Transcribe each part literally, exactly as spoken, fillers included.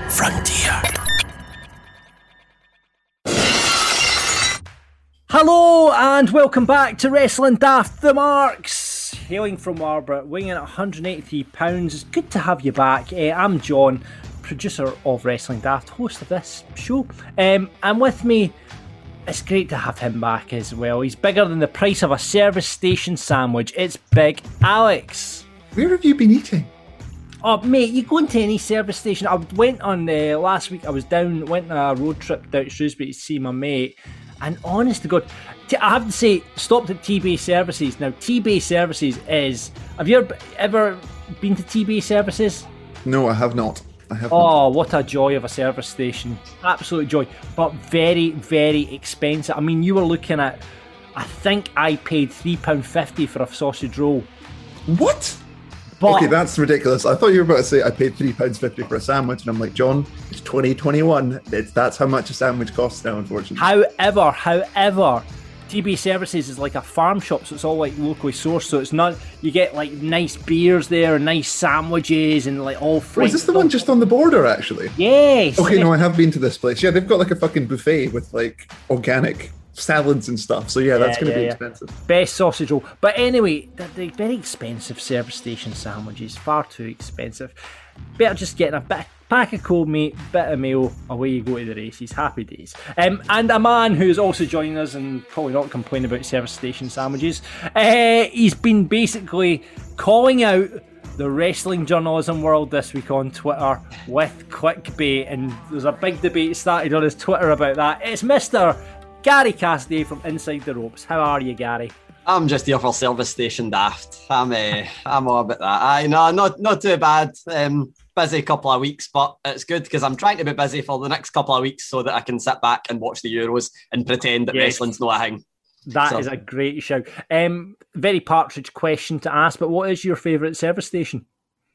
Frontier. Hello and welcome back to Wrestling Daft. The Marks, hailing from Marlborough, weighing in at one hundred eighty-three pounds. It's good to have you back. Uh, I'm John, producer of Wrestling Daft, host of this show. Um, and with me, it's great to have him back as well. He's bigger than the price of a service station sandwich. It's Big Alex. Where have you been eating? Oh, mate, you go into any service station. I went on uh, last week. I was down, went on a road trip down to Shrewsbury to see my mate. And honest to God, I have to say, stopped at T-Bay Services. Now, T-Bay Services is... Have you ever, ever been to T-Bay Services? No, I have not. I have oh, not. what a joy of a service station. Absolute joy. But very, very expensive. I mean, you were looking at... I think I paid three pounds fifty for a sausage roll. What? But, okay, that's ridiculous. I thought you were about to say I paid three pounds fifty for a sandwich, and I'm like, John, it's twenty twenty-one. It's, that's how much a sandwich costs now, unfortunately. However, however, T-Bay Services is like a farm shop, so it's all like locally sourced. So it's not, you get like nice beers there, nice sandwiches, and like all fresh. Oh, is this the one just on the border, actually? Yes. Okay, no, I have been to this place. Yeah, they've got like a fucking buffet with like organic salads and stuff. So yeah, that's yeah, going to yeah, be yeah. expensive. Best sausage roll. But anyway, they're, they're very expensive service station sandwiches. Far too expensive. Better just getting a bit, pack of cold meat, bit of mayo, away you go to the races. Happy days. Um, and a man who's also joining us and probably not complaining about service station sandwiches. Uh, he's been basically calling out the wrestling journalism world this week on Twitter with clickbait, and there's a big debate started on his Twitter about that. It's Mister Gary Cassidy from Inside the Ropes. How are you, Gary? I'm just here for service station daft. I'm uh, I'm all about that. I know, not not too bad. Um, busy couple of weeks, but it's good because I'm trying to be busy for the next couple of weeks so that I can sit back and watch the Euros and pretend that yes. wrestling's not a thing. That so. is a great shout. Um, very partridge question to ask, but what is your favourite service station?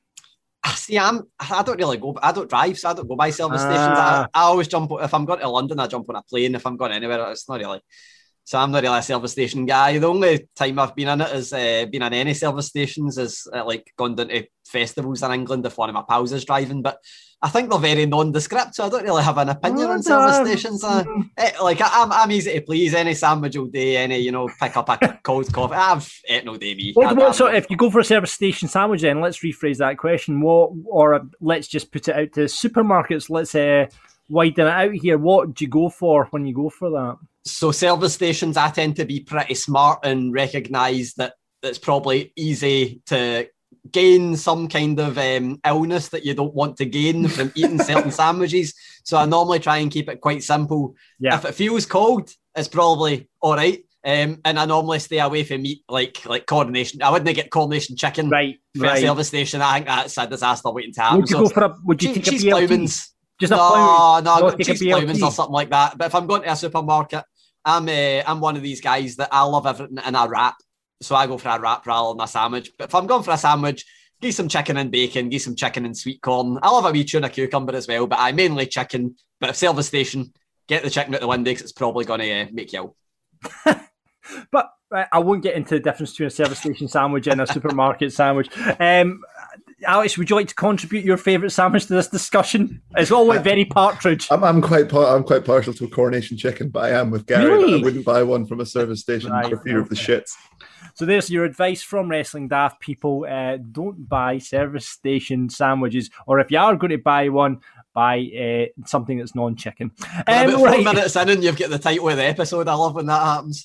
See, I'm. I don't really go. I don't drive, so I don't go by service Ah. stations. I, I always jump. If I'm going to London, I jump on a plane. If I'm going anywhere, it's not really. So I'm not really a service station guy. The only time I've been in it is uh, been in any service stations is uh, like gone down to festivals in England if one of my pals is driving. But I think they're very nondescript, so I don't really have an opinion oh, on service no. stations. Uh, eh, like I, I'm, I'm easy to please. Any sandwich all day. Any you know, pick up a cold coffee. I've ate no day me. What, what sort? If you go for a service station sandwich, then let's rephrase that question. What, or uh, let's just put it out to supermarkets. Let's uh, widen it out here. What do you go for when you go for that? So service stations, I tend to be pretty smart and recognise that it's probably easy to gain some kind of um, illness that you don't want to gain from eating certain sandwiches. So I normally try and keep it quite simple. Yeah. If it feels cold, it's probably all right. Um, and I normally stay away from meat like like coronation. I wouldn't get coronation chicken right, for right. a service station. I think that's a disaster waiting to happen. Would you so go for a? Would you cheese, take a cheese B L T? ploughmans. Just a no, plough, no, no, I've got cheese ploughmans or something like that. But if I'm going to a supermarket, I'm uh, I'm one of these guys that I love everything in a wrap. So I go for a wrap rather than a sandwich. But if I'm going for a sandwich, give some chicken and bacon, give some chicken and sweet corn. I love a wee tuna cucumber as well, but I mainly chicken. But if service station, get the chicken out the window because it's probably going to uh, make you ill. But uh, I won't get into the difference between a service station sandwich and a supermarket sandwich. Um, Alex, would you like to contribute your favourite sandwich to this discussion? It's all like very partridge. I'm, I'm quite par- I'm quite partial to a coronation chicken, but I am with Gary. Really? I wouldn't buy one from a service station Right, for fear okay. of the shits. So there's your advice from Wrestling Daft people. Uh, don't buy service station sandwiches, or if you are going to buy one, buy uh, something that's non-chicken. Um, About four right. minutes in and you've got the title of the episode. I love when that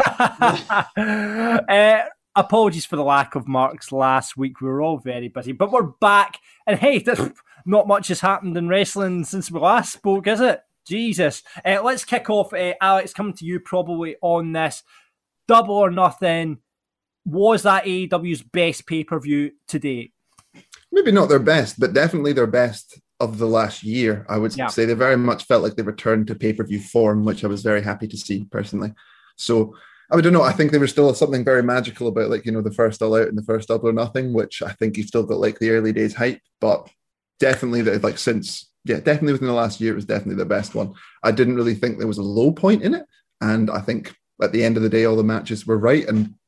happens. uh, apologies for the lack of marks last week. We were all very busy, but we're back. And hey, there's not much has happened in wrestling since we last spoke, is it? Jesus. Uh, let's kick off. Uh, Alex, coming to you probably on this. Double or Nothing. Was that A E W's best pay-per-view to date? Maybe not their best, but definitely their best of the last year. I would Yeah. say they very much felt like they returned to pay-per-view form, which I was very happy to see personally. So I don't know. I think there was still something very magical about, like, you know, the first All Out and the first Double or Nothing, which I think you still got like the early days hype, but definitely that like since, yeah, definitely within the last year, it was definitely the best one. I didn't really think there was a low point in it. And I think at the end of the day, all the matches were right. And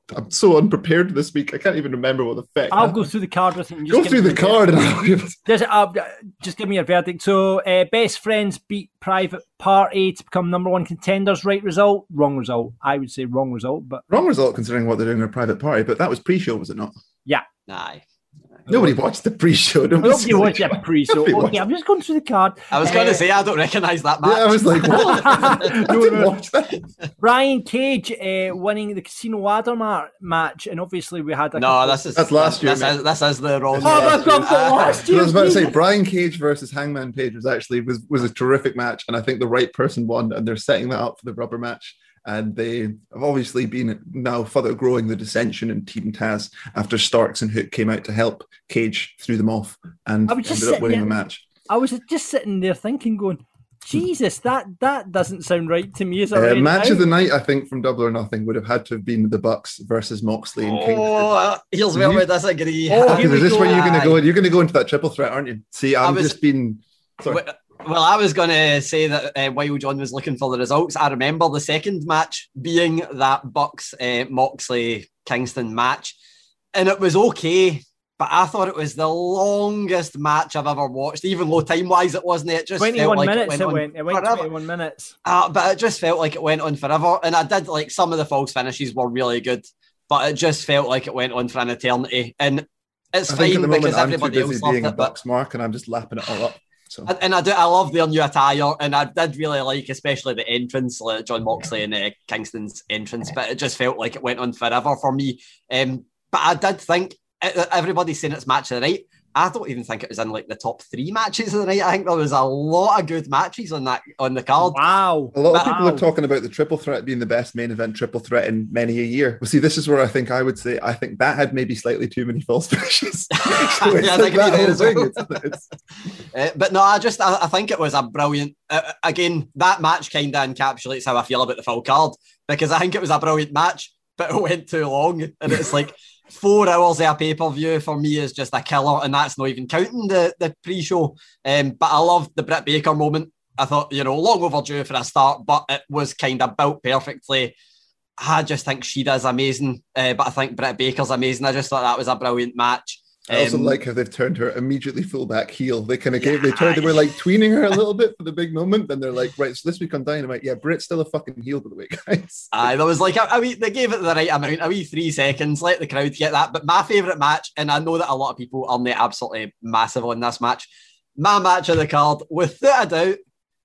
I'm so unprepared this week. I can't even remember what the fuck. I'll go through the card with you. And just Go give through me the your card and verdict. I'll be able to... Just, uh, just give me a verdict. So, uh, Best Friends beat Private Party to become number one contenders. Right result? Wrong result. I would say wrong result, but Wrong result considering what they're doing in a private party, but that was pre-show, was it not? yeah. Aye. Nobody watched the pre-show. Don't be Nobody silly. watched that pre, so Nobody okay, watched- I'm just going through the card. I was going Uh, to say I don't recognise that match. Yeah, I was like, what? I No, didn't no. watch that. Brian Cage uh, winning the Casino Ladder ma- match, and obviously we had a no, couple- this is That's last year, This mate. is, this is the wrong. Oh my God, the Uh, last I year's was about to say meeting. Brian Cage versus Hangman Page was actually was, was a terrific match, and I think the right person won, and they're setting that up for the rubber match. And they have obviously been now further growing the dissension in Team Taz after Starks and Hook came out to help Cage threw them off and I was just ended up sitting winning the there- match. I was just sitting there thinking, going, Jesus, that that doesn't sound right to me. As Uh, a match of the night, I think, from Double or Nothing would have had to have been the Bucks versus Moxley and Kingston. Oh, here's where You- we disagree. Oh, Okay, here we is this go. where you're going to Aye. go? You're going to go into that triple threat, aren't you? See, I'm was- just being. Sorry. Well, I was going to say that uh, while John was looking for the results, I remember the second match being that Bucks uh, Moxley Kingston match, and it was okay. But I thought it was the longest match I've ever watched, even though time wise it wasn't. It just felt twenty-one like minutes it it went. went. It went forever. twenty-one minutes. Uh, but it just felt like it went on forever. And I did like some of the false finishes were really good, but it just felt like it went on for an eternity. And it's I think at fine the moment because I'm too everybody busy else loved being a it. But Bucks mark, and I'm just lapping it all up. So and, and I do, I love their new attire, and I did really like, especially the entrance, like John Moxley and uh, Kingston's entrance. But it just felt like it went on forever for me. Um, but I did think uh, everybody's saying it's match of the night. I don't even think it was in like the top three matches of the night. I think there was a lot of good matches on that on the card. Wow. a lot of Wow. people are talking about the triple threat being the best main event triple threat in many a year. Well, see, this is where I think I would say I think that had maybe slightly too many false finishes. So it's Yeah, I like think it that did whole as well. thing. It's- it's- Uh, but no, I just I, I think it was a brilliant. Uh, again, that match kind of encapsulates how I feel about the full card, because I think it was a brilliant match, but it went too long, and it's like four hours of a pay per view for me is just a killer, and that's not even counting the the pre show. Um, but I loved the Britt Baker moment. I thought, you know, long overdue for a start, but it was kind of built perfectly. I just think she does amazing, uh, but I think Britt Baker's amazing. I just thought that was a brilliant match. I also Um, like how they've turned her immediately fullback heel. They kind of gave, they turned, they were like tweening her a little bit for the big moment. Then they're like, right, so this week on Dynamite, yeah, Britt's still a fucking heel, by the way, guys. Aye, there was like a, a wee, they gave it the right amount, a wee three seconds, let the crowd get that. But my favourite match, and I know that a lot of people are not absolutely massive on this match, my match of the card, without a doubt,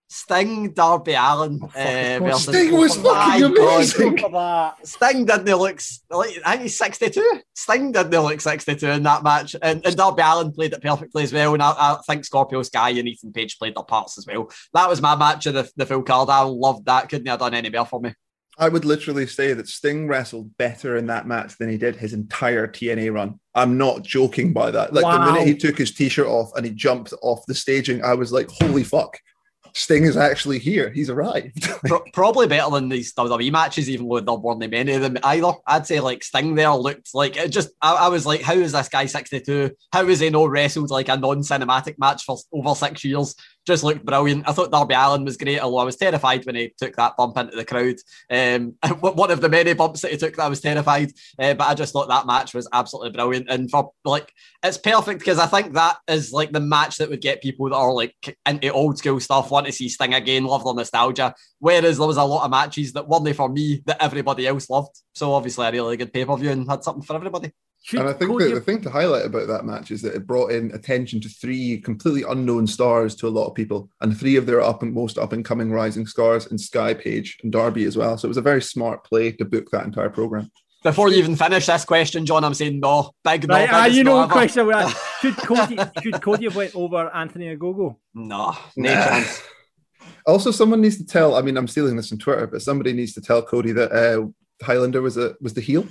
Sting Darby Allin. Oh, uh, fuck, versus- Sting was Oh my fucking God. amazing. Look at that. Sting didn't look like, I think he's sixty-two. Sting didn't look sixty-two in that match, and, and Darby Allin played it perfectly as well. And I, I think Scorpio Sky and Ethan Page played their parts as well. That was my match of the, the full card. I loved that. Couldn't have done any better for me. I would literally say that Sting wrestled better in that match than he did his entire T N A run. I'm not joking by that. Like Wow. the minute he took his t-shirt off and he jumped off the staging, I was like, holy fuck. Sting is actually here. He's arrived. Pro- probably better than these W W E matches, even though there weren't many of them either. I'd say like Sting there looked like it just. I, I was like, how is this guy sixty-two? How has he not wrestled like a non-cinematic match for over six years? Just looked brilliant. I thought Darby Allin was great, although I was terrified when he took that bump into the crowd. Um, one of the many bumps that he took that I was terrified. Uh, but I just thought that match was absolutely brilliant. And for like, it's perfect because I think that is like the match that would get people that are like into old school stuff, want to see Sting again, love their nostalgia. Whereas there was a lot of matches that weren't for me that everybody else loved. So obviously a really good pay-per-view and had something for everybody. Should And I think Cody- that the thing to highlight about that match is that it brought in attention to three completely unknown stars to a lot of people, and three of their up and most up and coming rising stars in Sky, Page, and Darby as well. So it was a very smart play to book that entire program. Before you even finish this question, John, I'm saying no. Big no. Right, ah, biggest you know no what ever. question we're at. Should Cody, should Cody have went over Anthony Ogogo? No, no Nah. chance. Also, someone needs to tell. I mean, I'm stealing this from Twitter, but somebody needs to tell Cody that uh, Highlander was a was the heel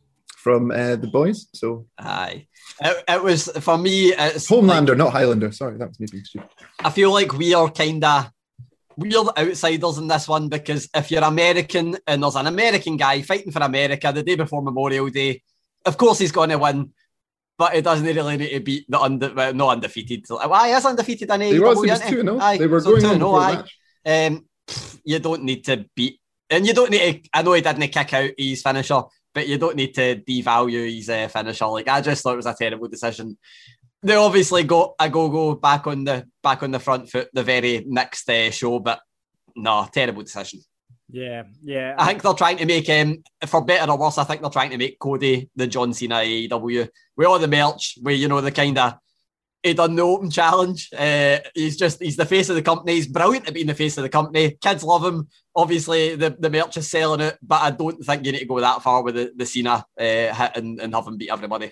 from uh, the boys. So Aye. It, it was, for me, it's Homelander, not Highlander. Sorry, that was me being stupid. I feel like we are kind of we're the outsiders in this one, because if you're American and there's an American guy fighting for America the day before Memorial Day, of course he's going to win, but he doesn't really need to beat the unde- well, not undefeated. Well, he is undefeated in A E W. He was, he was isn't he? two and oh. Aye, They were so going two on and oh, before the aye. match. Um, pff, you don't need to beat, and you don't need to. I know he didn't kick out his finisher, but you don't need to devalue his uh, finisher. Like, I just thought it was a terrible decision. They obviously got a go-go back on the back on the front foot the very next uh, show, but no, terrible decision. Yeah, yeah. I think they're trying to make him, for better or worse, I think they're trying to make Cody the John Cena A E W. With all the merch, where, you know, the kind of, he done the open challenge. Uh, he's just, he's the face of the company. He's brilliant at being the face of the company. Kids love him. Obviously, the, the merch is selling it, but I don't think you need to go that far with the, the Cena uh, hit and, and have him beat everybody.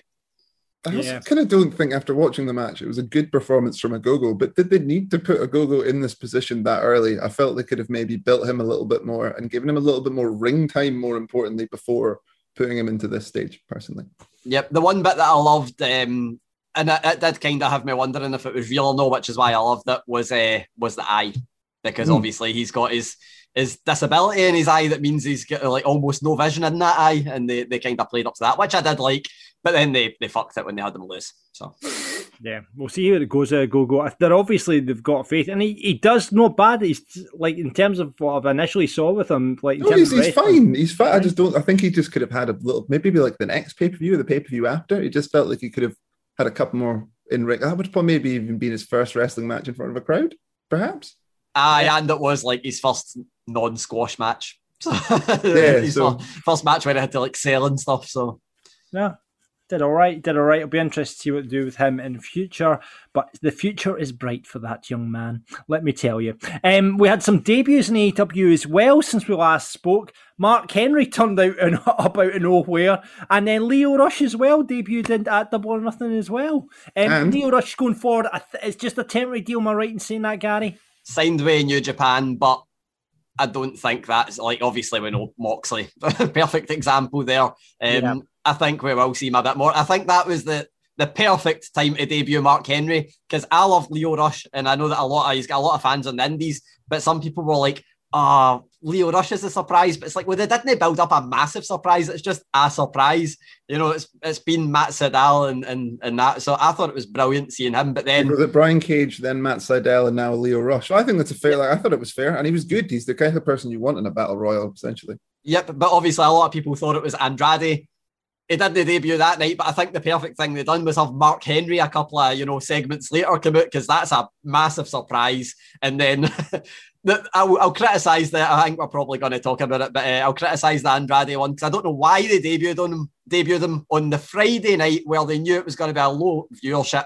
I also Yeah. kind of don't think, after watching the match, it was a good performance from Ogogo, but did they need to put Ogogo in this position that early? I felt they could have maybe built him a little bit more and given him a little bit more ring time, more importantly, before putting him into this stage, personally. Yep, the one bit that I loved, um, and it, it did kind of have me wondering if it was real or no, which is why I loved it, was uh, was the eye. Because mm. obviously he's got his his disability in his eye that means he's got like almost no vision in that eye, and they, they kind of played up to that, which I did like, but then they, they fucked it when they had him lose. So yeah, we'll see how it goes. Uh, go go. They're obviously they've got faith, and he, he does not bad. He's like, in terms of what I've initially saw with him, like in no, terms he's, of he's fine. He's fine. I just don't. I think he just could have had a little, maybe be like the next pay per view or the pay per view after. It just felt like he could have had a couple more in ring. That would probably maybe even been his first wrestling match in front of a crowd, perhaps. Aye, yeah. And it was like his first non-squash match. So yeah, his so. first match where he had to like sell and stuff. So yeah, did all right, did all right. It'll be interesting to see what to do with him in the future. But the future is bright for that young man, let me tell you. Um, we had some debuts in A E W as well since we last spoke. Mark Henry turned out and up out of nowhere, and then Lio Rush as well debuted in, at Double or Nothing as well. Um, and Lio Rush going forward, I th- it's just a temporary deal. Am I right in saying that, Gary? Signed with New Japan, but I don't think that's, like, obviously we know Moxley, perfect example there. Um, yeah. I think we will see him a bit more. I think that was the the perfect time to debut Mark Henry, because I love Lio Rush, and I know that a lot of, he's got a lot of fans on the indies, but some people were like, oh, Lio Rush is a surprise, but it's like, well, they didn't build up a massive surprise. It's just a surprise. You know, it's it's been Matt Sydal and, and, and that. So I thought it was brilliant seeing him, but then... The Brian Cage, then Matt Sydal, and now Lio Rush. I think that's a fair... Like, I thought it was fair, and he was good. He's the kind of person you want in a Battle Royal, essentially. Yep, but obviously a lot of people thought it was Andrade. He didn't debut that night, but I think the perfect thing they done was have Mark Henry a couple of, you know, segments later come out, because that's a massive surprise. And then... I'll, I'll criticise that. I think we're probably going to talk about it, but uh, I'll criticise the Andrade one, because I don't know why they debuted on him, debuted him on the Friday night where they knew it was going to be a low viewership.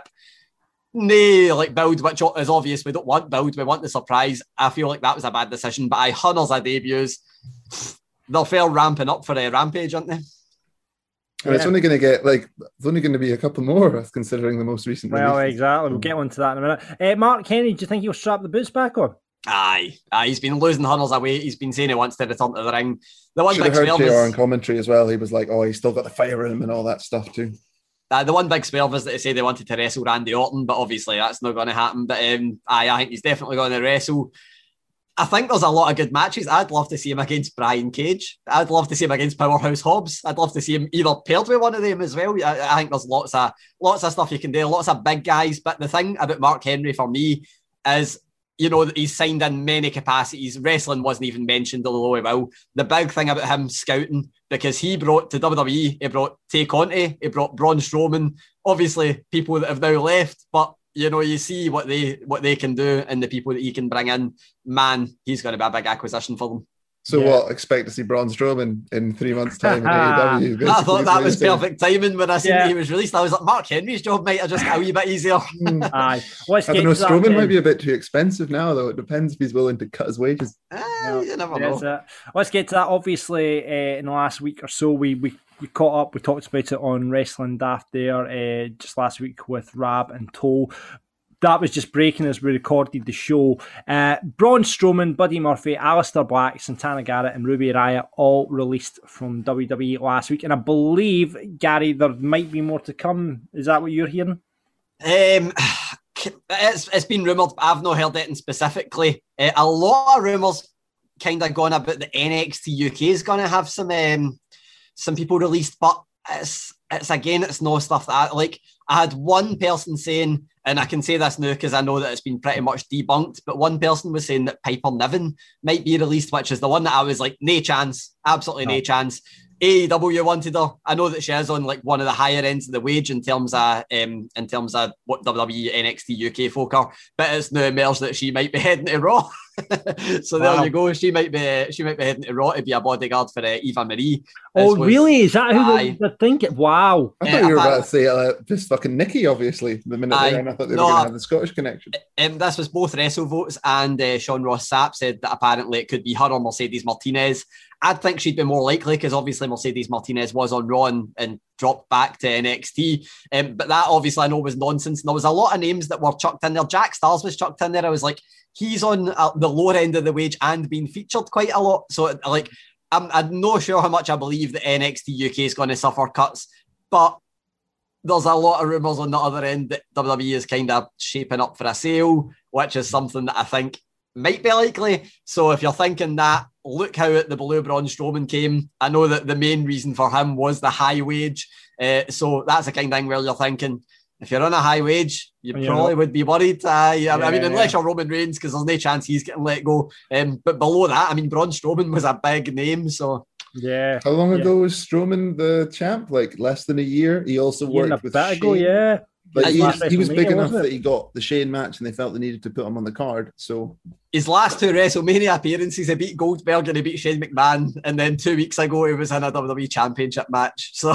Nay, like build, which is obvious. We don't want build, we want the surprise. I feel like that was a bad decision, but I hundreds of debuts. They're fair ramping up for a Rampage, aren't they? And yeah. It's only going to get, like, it's only going to be a couple more, considering the most recent Well, releases. exactly. We'll get on to that in a minute. Uh, Mark Henry, do you think he'll strap the boots back on? Aye, aye, he's been losing hundreds of weight. He's been saying he wants to return to the ring. The one Should big have heard swerve J R is, in commentary as well. He was like, "Oh, he's still got the fire in him and all that stuff too." Uh, the one big swerve is that they say they wanted to wrestle Randy Orton, but obviously that's not going to happen. But um, aye, I think he's definitely going to wrestle. I think there's a lot of good matches. I'd love to see him against Brian Cage. I'd love to see him against Powerhouse Hobbs. I'd love to see him either paired with one of them as well. I, I think there's lots of lots of stuff you can do, lots of big guys. But the thing about Mark Henry for me is, you know, he's signed in many capacities. Wrestling wasn't even mentioned, although he will. The big thing about him scouting, because he brought to W W E, he brought Tay Conti, he brought Braun Strowman, obviously people that have now left, but you know, you see what they what they can do and the people that he can bring in. Man, he's going to be a big acquisition for them. So yeah. what? Expect to see Braun Strowman in three months' time in A E W. I thought that was perfect timing when I seen yeah. he was released. I was like, Mark Henry's job might have just got a wee bit easier. Aye, let's I don't know. Strowman might be a bit too expensive now, though. It depends if he's willing to cut his wages. Eh, no, you never know. It. Let's get to that. Obviously, uh, in the last week or so, we we. We caught up, we talked about it on Wrestling Daft there uh, just last week with Rab and Toll. That was just breaking as we recorded the show. Uh, Braun Strowman, Buddy Murphy, Aleister Black, Santana Garrett and Ruby Riott all released from W W E last week. And I believe, Gary, there might be more to come. Is that what you're hearing? Um, it's, it's been rumoured, but I've not heard anything specifically. Uh, a lot of rumours kind of gone about the N X T U K is going to have some... Um, some people released, but it's it's again, it's no stuff that I, like I had one person saying, and I can say this now because I know that it's been pretty much debunked, but one person was saying that Piper Niven might be released, which is the one that I was like, no chance, absolutely no, no chance. A E W wanted her. I know that she is on like one of the higher ends of the wage in terms of um in terms of what W W E N X T U K folk are, but it's now emerged that she might be heading to Raw. So wow. There you go. She might be she might be heading to Raw to be a bodyguard for uh, Eva Marie. Oh, was, really? Is that who I, they're thinking? Wow. I thought uh, you were about to say uh, just fucking Nikki, obviously, the minute I, there, and I thought they no, were going to have the Scottish connection. Um, this was both Wrestle Votes, and uh, Sean Ross Sapp said that apparently it could be her or Mercedes Martinez. I'd think she'd be more likely because obviously Mercedes Martinez was on Raw and, and dropped back to N X T. Um, but that obviously I know was nonsense. And there was a lot of names that were chucked in there. Jack Stars was chucked in there. I was like, he's on uh, the lower end of the wage and being featured quite a lot. So like, I'm, I'm not sure how much I believe that N X T U K is going to suffer cuts, but there's a lot of rumours on the other end that W W E is kind of shaping up for a sale, which is something that I think might be likely. So if you're thinking that, look how the Blue Braun Strowman came. I know that the main reason for him was the high wage. Uh, so that's the kind of thing where you're thinking, if you're on a high wage, you yeah. probably would be worried. Uh, yeah, I mean, unless you're Roman Reigns, because there's no chance he's getting let go. Um, but below that, I mean, Braun Strowman was a big name. So yeah. How long yeah. ago was Strowman the champ? Like less than a year. He also year worked with Shane. Ago, yeah. But he was, he was big enough that he got the Shane match and they felt they needed to put him on the card. So his last two WrestleMania appearances, he beat Goldberg and he beat Shane McMahon. And then two weeks ago, he was in a W W E Championship match. So,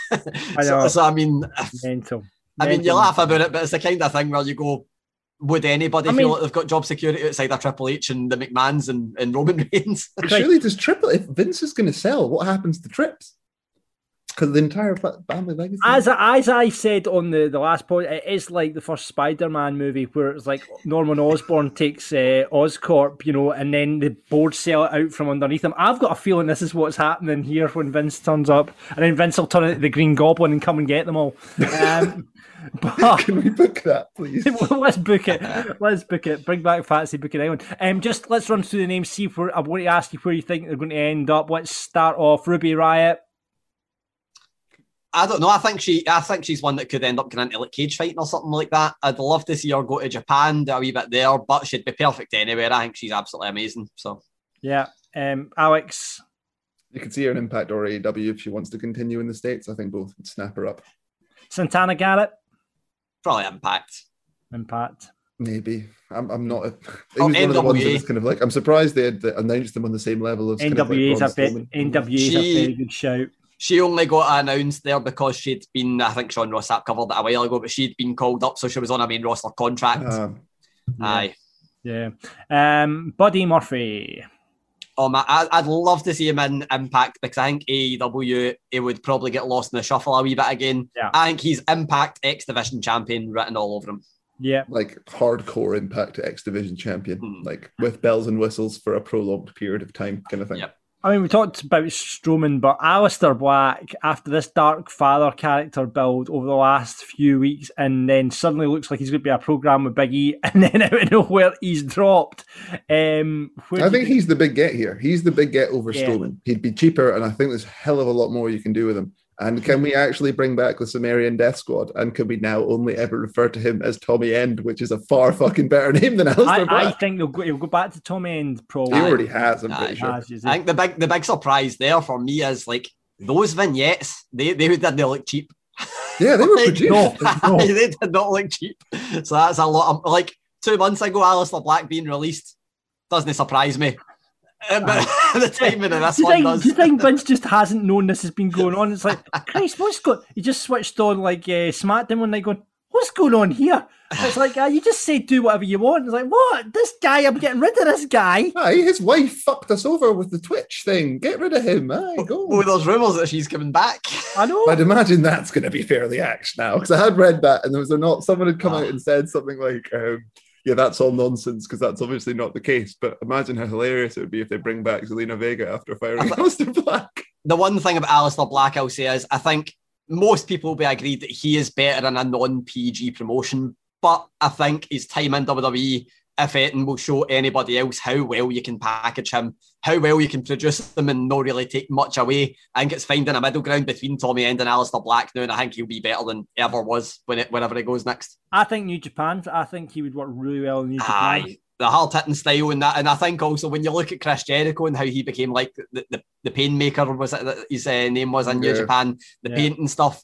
I, so, so I mean, mental. I mean, you laugh about it, but it's the kind of thing where you go, would anybody I feel mean, like they've got job security outside of Triple H and the McMahons and, and Roman Reigns? Surely does Triple, if Vince is going to sell, what happens to Trips? Because the entire family legacy. As I, as I said on the, the last point, it is like the first Spider-Man movie where it's like Norman Osborn takes uh, Oscorp, you know, and then the board sell it out from underneath him. I've got a feeling this is what's happening here when Vince turns up, and then Vince will turn into the Green Goblin and come and get them all. Um, but can we book that, please? Let's book it. Let's book it. Bring back Fantasy Booking Island. Um, just let's run through the names. See if we're, I want to ask you where you think they're going to end up. Let's start off Ruby Riott. I don't know. I think she. I think she's one that could end up going into like cage fighting or something like that. I'd love to see her go to Japan, do a wee bit there, but she'd be perfect anywhere. I think she's absolutely amazing. So yeah, um, Alex. You could see her in Impact or A E W if she wants to continue in the States. I think both would snap her up. Santana Garrett. Probably Impact. Impact. Maybe. I'm. I'm not. A, oh, one N W A. Of the ones that was kind of like. I'm surprised they had announced them on the same level as N W A is kind of like a bit. N W A is a very good shout. She only got announced there because she'd been, I think Sean Ross Sapp covered it a while ago, but she'd been called up, so she was on a main roster contract. Uh, Aye. Yeah. Um, Buddy Murphy. Oh, my, I, I'd love to see him in Impact because I think A E W, he would probably get lost in the shuffle a wee bit again. Yeah. I think he's Impact X Division champion written all over him. Yeah. Like hardcore Impact X Division champion, mm. like with bells and whistles for a prolonged period of time kind of thing. Yep. I mean, we talked about Strowman, but Aleister Black, after this Dark Father character build over the last few weeks, and then suddenly looks like he's going to be a program with Big E, and then out of nowhere he's dropped. Um, I think he's the big get here. He's the big get over yeah. Strowman. He'd be cheaper, and I think there's a hell of a lot more you can do with him. And can we actually bring back the Sumerian Death Squad? And can we now only ever refer to him as Tommy End, which is a far fucking better name than Aleister I, Black? I think they'll go, he'll go back to Tommy End, probably. He already has, I'm Aye. pretty sure. Has, I think the big the big surprise there for me is like those vignettes, they, they did not look cheap. Yeah, they were like, produced. No, no. They did not look cheap. So that's a lot of, like two months ago, Aleister Black being released doesn't surprise me. Uh, but the timing of this do you one think, does. Do you think Vince just hasn't known this has been going on? It's like, Christ, what's going? He just switched on like uh, SmackDown one night, going, "What's going on here?" It's like, uh, you just say do whatever you want. It's like, what? This guy, I'm getting rid of this guy. Aye, his wife fucked us over with the Twitch thing. Get rid of him. Aye, go. Oh, there's rumours that she's coming back. I know. I'd imagine that's going to be fairly axed now because I had read that and there was not someone had come oh. out and said something like. Um, Yeah, that's all nonsense because that's obviously not the case. But imagine how hilarious it would be if they bring back Zelina Vega after firing Aleister Black. The one thing about Aleister Black I'll say is I think most people will be agreed that he is better in a non-P G promotion. But I think his time in W W E, if anything, will show anybody else how well you can package him, how well you can produce them and not really take much away. I think it's finding a middle ground between Tommy End and Aleister Black now, and I think he'll be better than ever was when it, whenever he goes next. I think New Japan, I think he would work really well in New Japan. Aye. the hard hitting style and that, and I think also when you look at Chris Jericho and how he became like the the, the Painmaker, was it that his uh, name was in yeah. New Japan, the yeah. paint and stuff.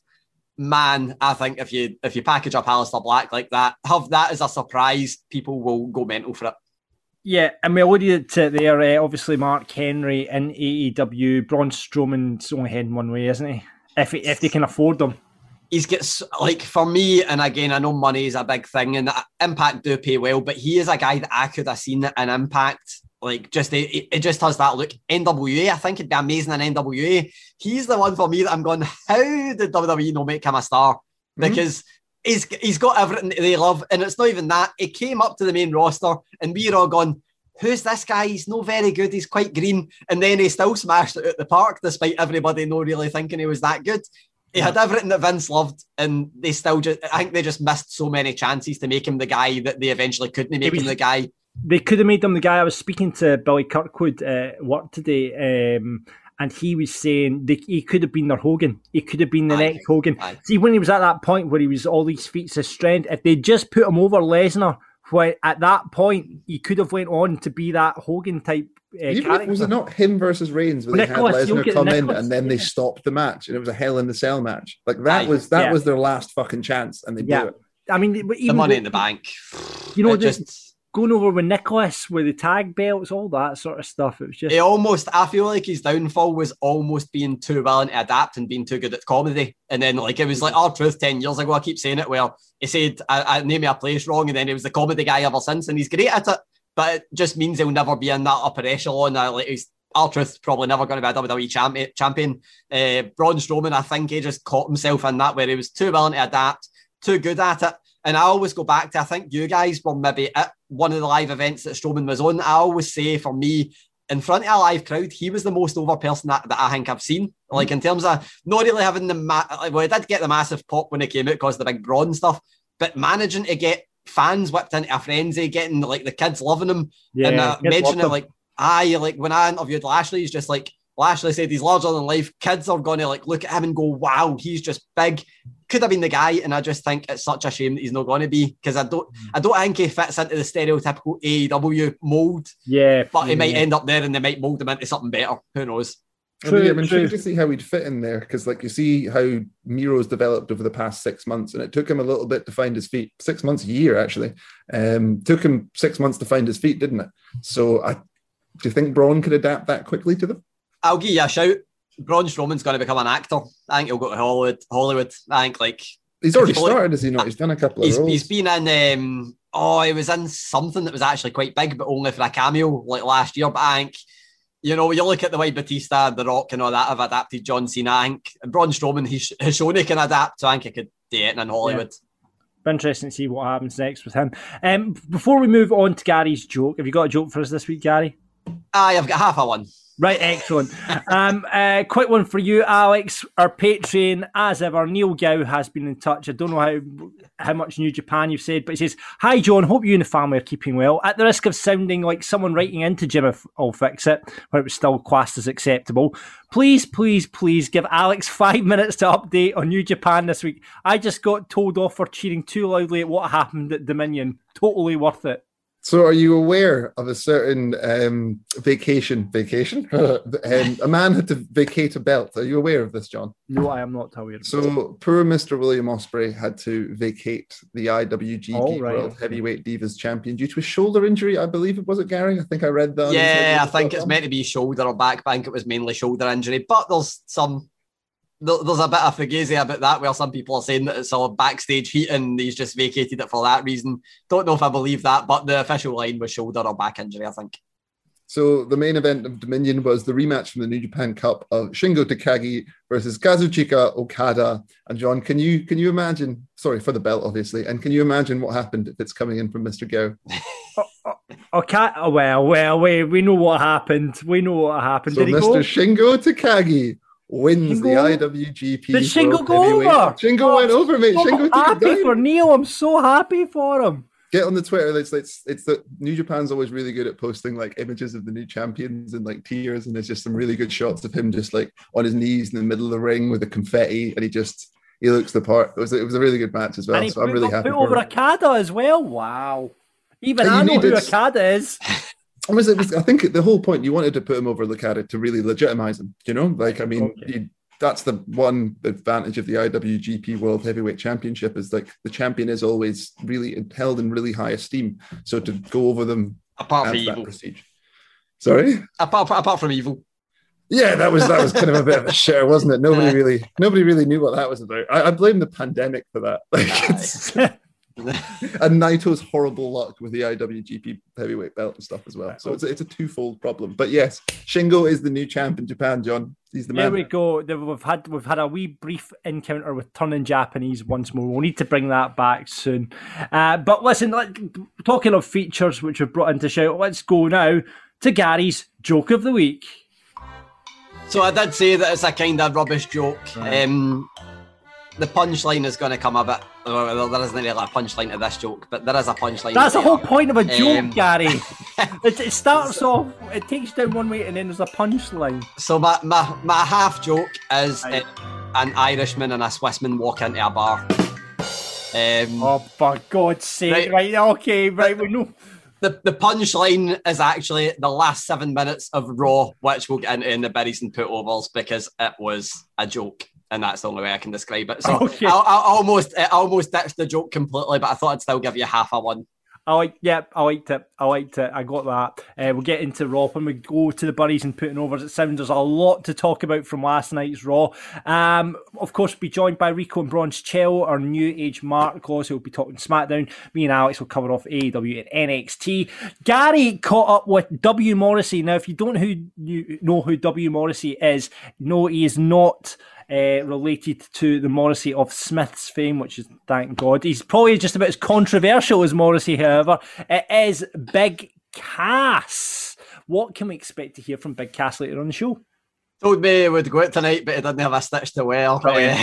Man, I think if you if you package up Aleister Black like that, have that as a surprise, people will go mental for it. Yeah, and we alluded to it there. Uh, obviously, Mark Henry in A E W, Braun Strowman's only heading one way, isn't he? If if they can afford them. He's got, like, for me, and again, I know money is a big thing, and Impact do pay well, but he is a guy that I could have seen in Impact. Like, just it, it just has that look. N W A, I think it'd be amazing in N W A. He's the one for me that I'm going, how did W W E not make him a star? Because mm-hmm. he's he's got everything that they love, and it's not even that. He came up to the main roster, and we're all going, who's this guy? He's not very good. He's quite green. And then he still smashed it at the park, despite everybody not really thinking he was that good. He had everything that Vince loved, and they still just, I think they just missed so many chances to make him the guy that they eventually couldn't make was, him the guy. They could have made him the guy. I was speaking to Billy Kirkwood at work today, um, and he was saying they, he could have been their Hogan. He could have been the aye, next Hogan. Aye. See, when he was at that point where he was all these feats of strength, if they just put him over Lesnar, where at that point he could have went on to be that Hogan type. Uh, Even was it not him versus Reigns where Nicholas, they had Lesnar come in and then they stopped the match and it was a Hell in the Cell match? Like that Aye, was that yeah. was their last fucking chance and they yeah. blew it. I mean, even the Money in the Bank. You know, just going over with Nicholas with the tag belts, all that sort of stuff. It was just. He almost. I feel like his downfall was almost being too willing to adapt and being too good at comedy. And then, like, it was like R-Truth ten years ago. I keep saying it. Well, he said, "I, I name me a place wrong," and then he was the comedy guy ever since, and he's great at it. But it just means he'll never be in that upper echelon. Uh, like he's R-Truth's probably never going to be a W W E champion. champion. Uh, Braun Strowman, I think he just caught himself in that where he was too willing to adapt, too good at it. And I always go back to, I think you guys were maybe at one of the live events that Strowman was on. I always say, for me, in front of a live crowd, he was the most over person that, that I think I've seen. Like, in terms of not really having the... Ma- like, well, he did get the massive pop when he came out because of the big Braun stuff, but managing to get fans whipped into a frenzy, getting like the kids loving him, yeah, and uh, mentioning like, aye, like when I interviewed Lashley, he's just like, Lashley said he's larger than life. Kids are going to like look at him and go, wow, he's just big. Could have been the guy, and I just think it's such a shame that he's not going to be, because I don't, I don't think he fits into the stereotypical A E W mold. Yeah, but he yeah. might end up there, and they might mold him into something better. Who knows? True, I mean, I'm intrigued to see how he'd fit in there, because like you see how Miro's developed over the past six months, and it took him a little bit to find his feet. Six months, a year actually. Um, took him six months to find his feet, didn't it? So, I, do you think Braun could adapt that quickly to them? I'll give you a shout. Braun Strowman's going to become an actor. I think he'll go to Hollywood. Hollywood. I think like he's already started, has he not? He's done a couple of he's, roles. He's been in. Um, oh, he was in something that was actually quite big, but only for a cameo, like last year. But I think. You know, you look at the way Batista, The Rock, and all that have adapted John Cena. I think Braun Strowman, he's, has shown he can adapt, so I think he could do it in Hollywood. Yeah. Be interesting to see what happens next with him. Um, before we move on to Gary's joke, have you got a joke for us this week, Gary? Aye, I've got half a one. Right, excellent. um, uh, quick one for you, Alex. Our Patreon, as ever, Neil Gow has been in touch. I don't know how how much New Japan you've said, but he says, "Hi, John. Hope you and the family are keeping well. At the risk of sounding like someone writing into Jim I'll Fix It, where it was still classed as acceptable, please, please, please give Alex five minutes to update on New Japan this week. I just got told off for cheering too loudly at what happened at Dominion. Totally worth it." So are you aware of a certain um, vacation? Vacation? um, a man had to vacate a belt. Are you aware of this, John? No, I am not aware of So this. poor Mister William Ospreay had to vacate the I W G P oh, right. World Heavyweight Divas Champion due to a shoulder injury, I believe it was it, Gary? I think I read that. Yeah, I think it's meant to be shoulder or back. I think it was mainly shoulder injury, but there's some... There's a bit of fugazi about that, where some people are saying that it's all backstage heat and he's just vacated it for that reason. Don't know if I believe that, but the official line was shoulder or back injury, I think. So the main event of Dominion was the rematch from the New Japan Cup of Shingo Takagi versus Kazuchika Okada. And John, can you can you imagine, sorry, for the belt, obviously, and can you imagine what happened if it's coming in from Mister Gow? oh, oh, okay, oh, well, well, we, we know what happened. We know what happened. So Did he Mister go? Shingo Takagi wins Shingo? the I W G P. Did Shingo go over? Shingo oh, went over, mate. I'm Shingo happy took it for Neil. I'm so happy for him. Get on the Twitter. It's it's it's that New Japan's always really good at posting like images of the new champions and like tears, and there's just some really good shots of him just like on his knees in the middle of the ring with the confetti, and he just he looks the part. It was it was a really good match as well. And he so I'm really got happy. Put for over him. Okada as well. Wow. Even You I know who needed- Okada is. I was, it was, I think the whole point, you wanted to put him over Okada to really legitimize him, you know? Like, I mean, Okay. you, that's the one advantage of the I W G P World Heavyweight Championship is like the champion is always really held in really high esteem. So to go over them Apart from adds that evil. prestige. Sorry? Apart, apart from evil. Yeah, that was that was kind of a bit of a share, wasn't it? Nobody really nobody really knew what that was about. I, I blame the pandemic for that. Like it's and Naito's horrible luck with the I W G P heavyweight belt and stuff as well. So it's a, it's a twofold problem. But yes, Shingo is the new champ in Japan, John. He's the There man. we go. There- We've had we've had a wee brief encounter with turning Japanese once more. We'll need to bring that back soon. Uh, but listen, like, talking of features which we've brought into shout, let's go now to Gary's joke of the week. So I did say that it's a kind of rubbish joke. Um, the punchline is going to come a bit. Well, there isn't really a punchline to this joke, but there is a punchline. That's the later. whole point of a joke, Um, Gary. It, it starts off, it takes down one way, and then there's a punchline. So my, my, my half joke is Right. uh, an Irishman and a Swissman walk into a bar. Um, Oh, for God's sake! Right. Right, okay, right. We know. the, the punchline is actually the last seven minutes of Raw, which we'll get into in the berries and putovers because it was a joke. And that's the only way I can describe it. So Okay. I, I almost I almost ditched the joke completely, but I thought I'd still give you half a one. I like, yeah, I liked it. I liked it. I got that. Uh, we'll get into Raw when we go to the buddies and putting overs. It sounds there's a lot to talk about from last night's Raw. Um, of course, be joined by Rico and Bronze Chell, our new age Mark Claus, who will be talking SmackDown. Me and Alex will cover off A E W and N X T. Gary caught up with W Morrissey. Now, if you don't who you know who W Morrissey is, no, he is not Uh, related to the Morrissey of Smith's fame, which is, thank God. He's probably just about as controversial as Morrissey, however. It is Big Cass. What can we expect to hear from Big Cass later on the show? Told me he would go out tonight, but he didn't have a stitch to wear. Brilliant.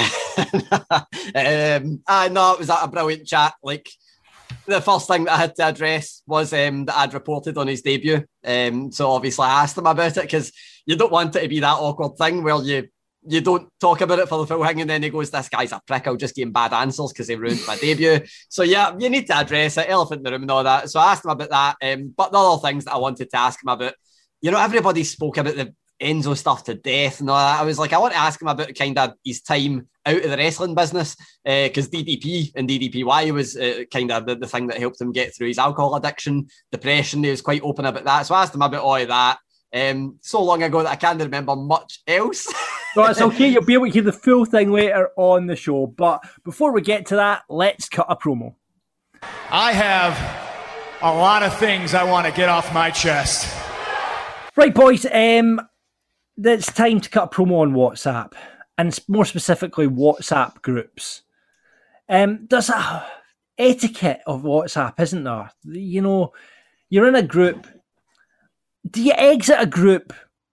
um, I know it was a brilliant chat. Like the first thing that I had to address was um, that I'd reported on his debut. Um, so obviously I asked him about it because you don't want it to be that awkward thing where you you don't talk about it for the full thing and then he goes, this guy's a prick, I'll just give him bad answers because he ruined my debut. So yeah, you need to address it, elephant in the room and all that. So I asked him about that. Um, but the other things that I wanted to ask him about, you know, everybody spoke about the Enzo stuff to death and all that. I was like, I want to ask him about kind of his time out of the wrestling business because uh, D D P and D D P Y was uh, kind of the, the thing that helped him get through his alcohol addiction, depression. He was quite open about that. So I asked him about all of that. Um, so long ago that I can't remember much else. No, it's okay. You'll be able to hear the full thing later on the show. But before we get to that, let's cut a promo. I have a lot of things I want to get off my chest. Right, boys. Um, it's time to cut a promo on WhatsApp, and more specifically, WhatsApp groups. Um, there's a etiquette of WhatsApp, isn't there? You know, you're in a group. Do you exit a group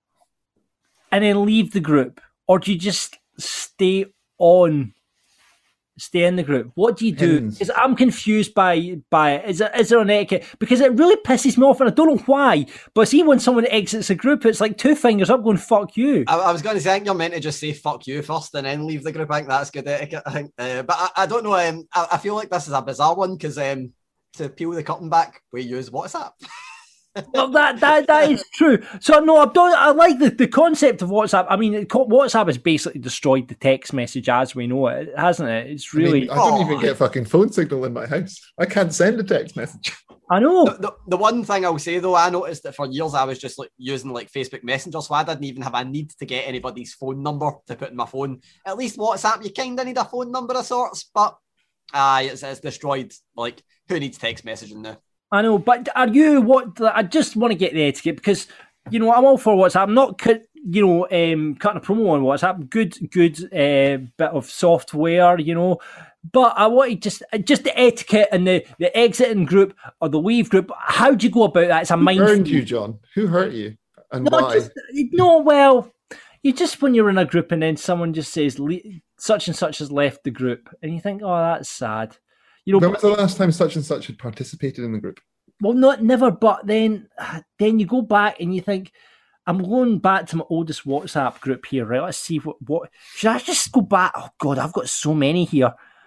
and then leave the group, or do you just stay on, stay in the group? What do you do? Depends. Because I'm confused by by it. Is there, is there an etiquette? Because it really pisses me off, and I don't know why. But see, when someone exits a group, it's like two fingers up, going "fuck you." I, I was going to say, I think you're meant to just say "fuck you" first and then leave the group. I think that's good etiquette. I think, uh, but I, I don't know. Um, I, I feel like this is a bizarre one because um, to peel the curtain back, we use WhatsApp. Well, that that that is true. So no, I don't. I like the, the concept of WhatsApp. I mean, it, WhatsApp has basically destroyed the text message as we know it, hasn't it? It's I mean, really. I don't Oh. even get fucking phone signal in my house. I can't send a text message. I know. The, the, the one thing I'll say though, I noticed that for years I was just like using like Facebook Messenger, so I didn't even have a need to get anybody's phone number to put in my phone. At least WhatsApp, you kind of need a phone number of sorts, but uh, it's, it's destroyed. Like, who needs text messaging now? I know, but are you what? I just want to get the etiquette because you know I'm all for WhatsApp. I'm not cut, you know, um, cutting a promo on WhatsApp. Good, good uh, bit of software, you know. But I want to just just the etiquette and the the exiting group or the leave group. How do you go about that? It's a Who mind. burned you, John? Who hurt you? And No, why? just, no, well, you just when you're in a group and then someone just says Le- such and such has left the group, and you think, oh, that's sad. You know, When was the last time such and such had participated in the group? well, not never, but then then you go back and you think, I'm going back to my oldest WhatsApp group here, right? Let's see what what should I just go back? Oh God, I've got so many here.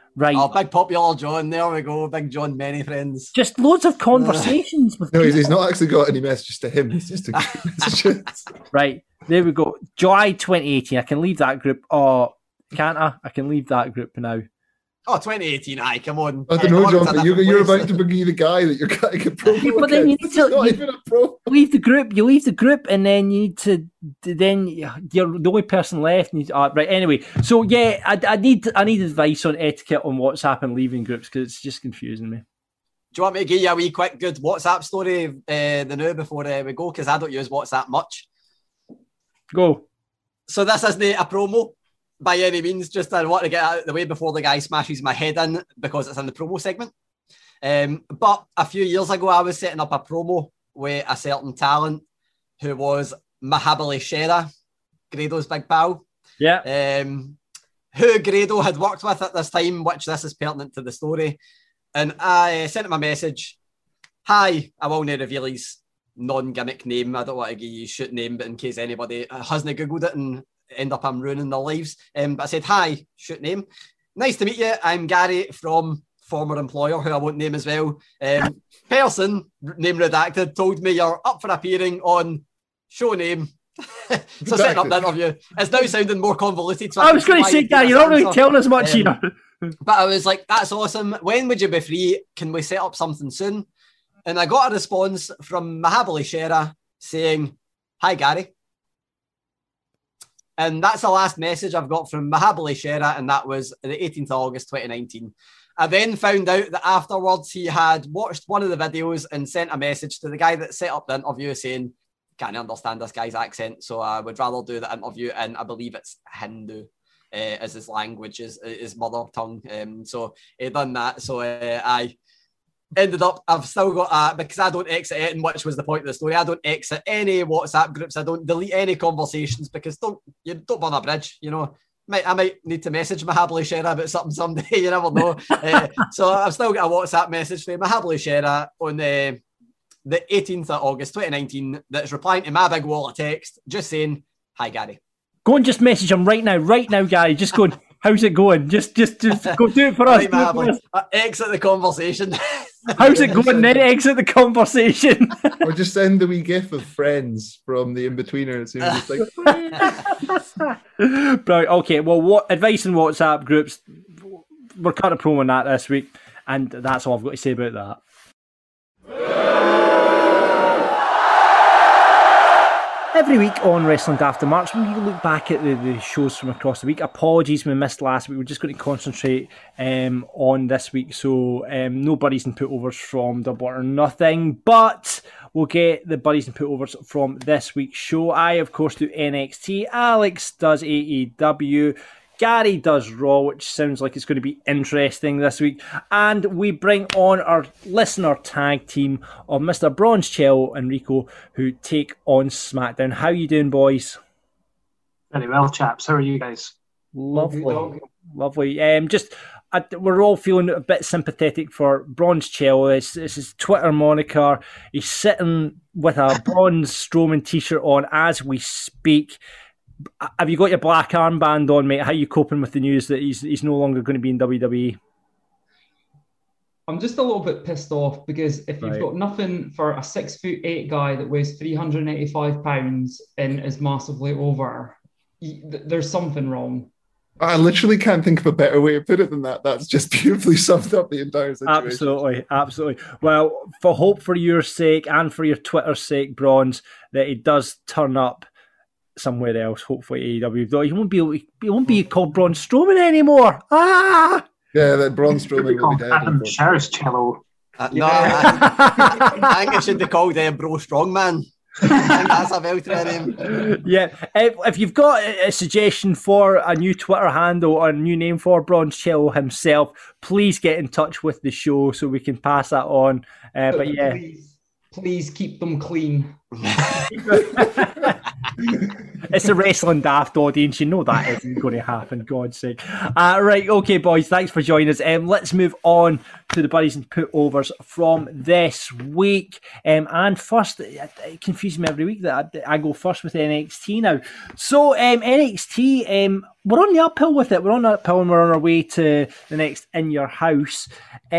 Right. Oh, big popular John. There we go. Big John, many friends. Just loads of conversations with No, he's, people. he's not actually got any messages to him. He's just a messages. Right. There we go. July twenty eighteen. I can leave that group. Oh, can't I? I can leave that group now. Oh, twenty eighteen, aye, come on. I don't know, Uh, John, it's a but you're, different you're place. about to be the guy that you're getting a promo But then you need against. to- He's not you- even a pro. Leave the group. You leave the group, and then you need to. Then you're the only person left. And you, uh, right. Anyway, so yeah, I, I need I need advice on etiquette on WhatsApp and leaving groups because it's just confusing me. Do you want me to give you a wee quick good WhatsApp story uh, the now before uh, we go? Because I don't use WhatsApp much. Go. So this isn't a promo by any means. Just I want to get out of the way before the guy smashes my head in because it's in the promo segment. Um, but a few years ago, I was setting up a promo with a certain talent who was Mahabali Shera, Grado's big pal. Yeah. Um, who Grado had worked with at this time, which this is pertinent to the story. And I sent him a message. Hi, I will not reveal his non-gimmick name. I don't want to give you a shoot name, but in case anybody hasn't Googled it and end up I'm ruining their lives. Um, but I said, hi, shoot name. Nice to meet you. I'm Gary from former employer, who I won't name as well. Um, person, name redacted, told me you're up for appearing on show name. So setting up the interview. It's now sounding more convoluted. So I was going to say, Gary, you're not really telling us much Um, here. But I was like, that's awesome. When would you be free? Can we set up something soon? And I got a response from Mahabali Shera saying, hi, Gary. And that's the last message I've got from Mahabali Shera, and that was the eighteenth of August, twenty nineteen. I then found out that afterwards he had watched one of the videos and sent a message to the guy that set up the interview saying, can't understand this guy's accent, so I would rather do the interview in, I believe it's Hindu. Uh, as his language, his, his mother tongue. Um, so he done that. So uh, I ended up, I've still got, uh, because I don't exit it, which was the point of the story, I don't exit any WhatsApp groups, I don't delete any conversations, because don't you don't burn a bridge, you know. Might, I might need to message Mahabali Shera about something someday, you never know. uh, so I've still got a WhatsApp message from Mahabali Shera on the, the eighteenth of August, twenty nineteen, that's replying to my big wall of text, just saying, hi, Gary. Go and just message him right now, right now, Gary. Just going, how's it going? Just, just, just go do it for us. Right, do it for Mahabali. us. Uh, exit the conversation. How's it going? Then exit the conversation. Or just send the wee gif of Friends from the In-Betweeners. Who just like, Right, okay, well, what advice in WhatsApp groups? We're cutting a promo on that this week, and that's all I've got to say about that. Every week on Wrestling After Marks, when we look back at the, the shows from across the week, apologies we missed last week. We're just going to concentrate um, on this week, so um, no buddies and putovers from Double or Nothing, but we'll get the buddies and putovers from this week's show. I, of course, do N X T. Alex does A E W. Gary does Raw, which sounds like it's going to be interesting this week. And we bring on our listener tag team of Mister Bronzechello and Rico, who take on SmackDown. How you doing, boys? Very well, chaps. How are you guys? Lovely. Lovely. Um, just, I, we're all feeling a bit sympathetic for Bronzechello. This, this is Twitter moniker. He's sitting with a Braun Strowman t-shirt on as we speak. Have you got your black armband on, mate? How are you coping with the news that he's he's no longer going to be in W W E? I'm just a little bit pissed off because if you've Right. got nothing for a six foot eight guy that weighs three hundred eighty-five pounds and is massively over, y- th- there's something wrong. I literally can't think of a better way to put it than that. That's just beautifully summed up the entire situation. Absolutely, absolutely. Well, for hope for your sake and for your Twitter's sake, Bronze, that he does turn up somewhere else, hopefully A E W. Though he won't be able to, he won't be called Braun Strowman anymore. Ah! Yeah, that Braun Strowman will be Called dead. Adam unfortunately. Cello. Uh, no, I, I think it should be called uh, Bro Strongman. I think that's a better name. Yeah, if, if you've got a a suggestion for a new Twitter handle or a new name for Bronzechello himself, please get in touch with the show so we can pass that on. Uh, but yeah, Please. please keep them clean. It's a wrestling daft audience. You know that isn't going to happen, God's sake. Uh, right, okay, boys, thanks for joining us. Um, let's move on to the buddies and put-overs from this week. Um, and first, it, it confuses me every week that I, I go first with N X T now. So, um, N X T, um, we're on the uphill with it. We're on the uphill and we're on our way to the next In Your House.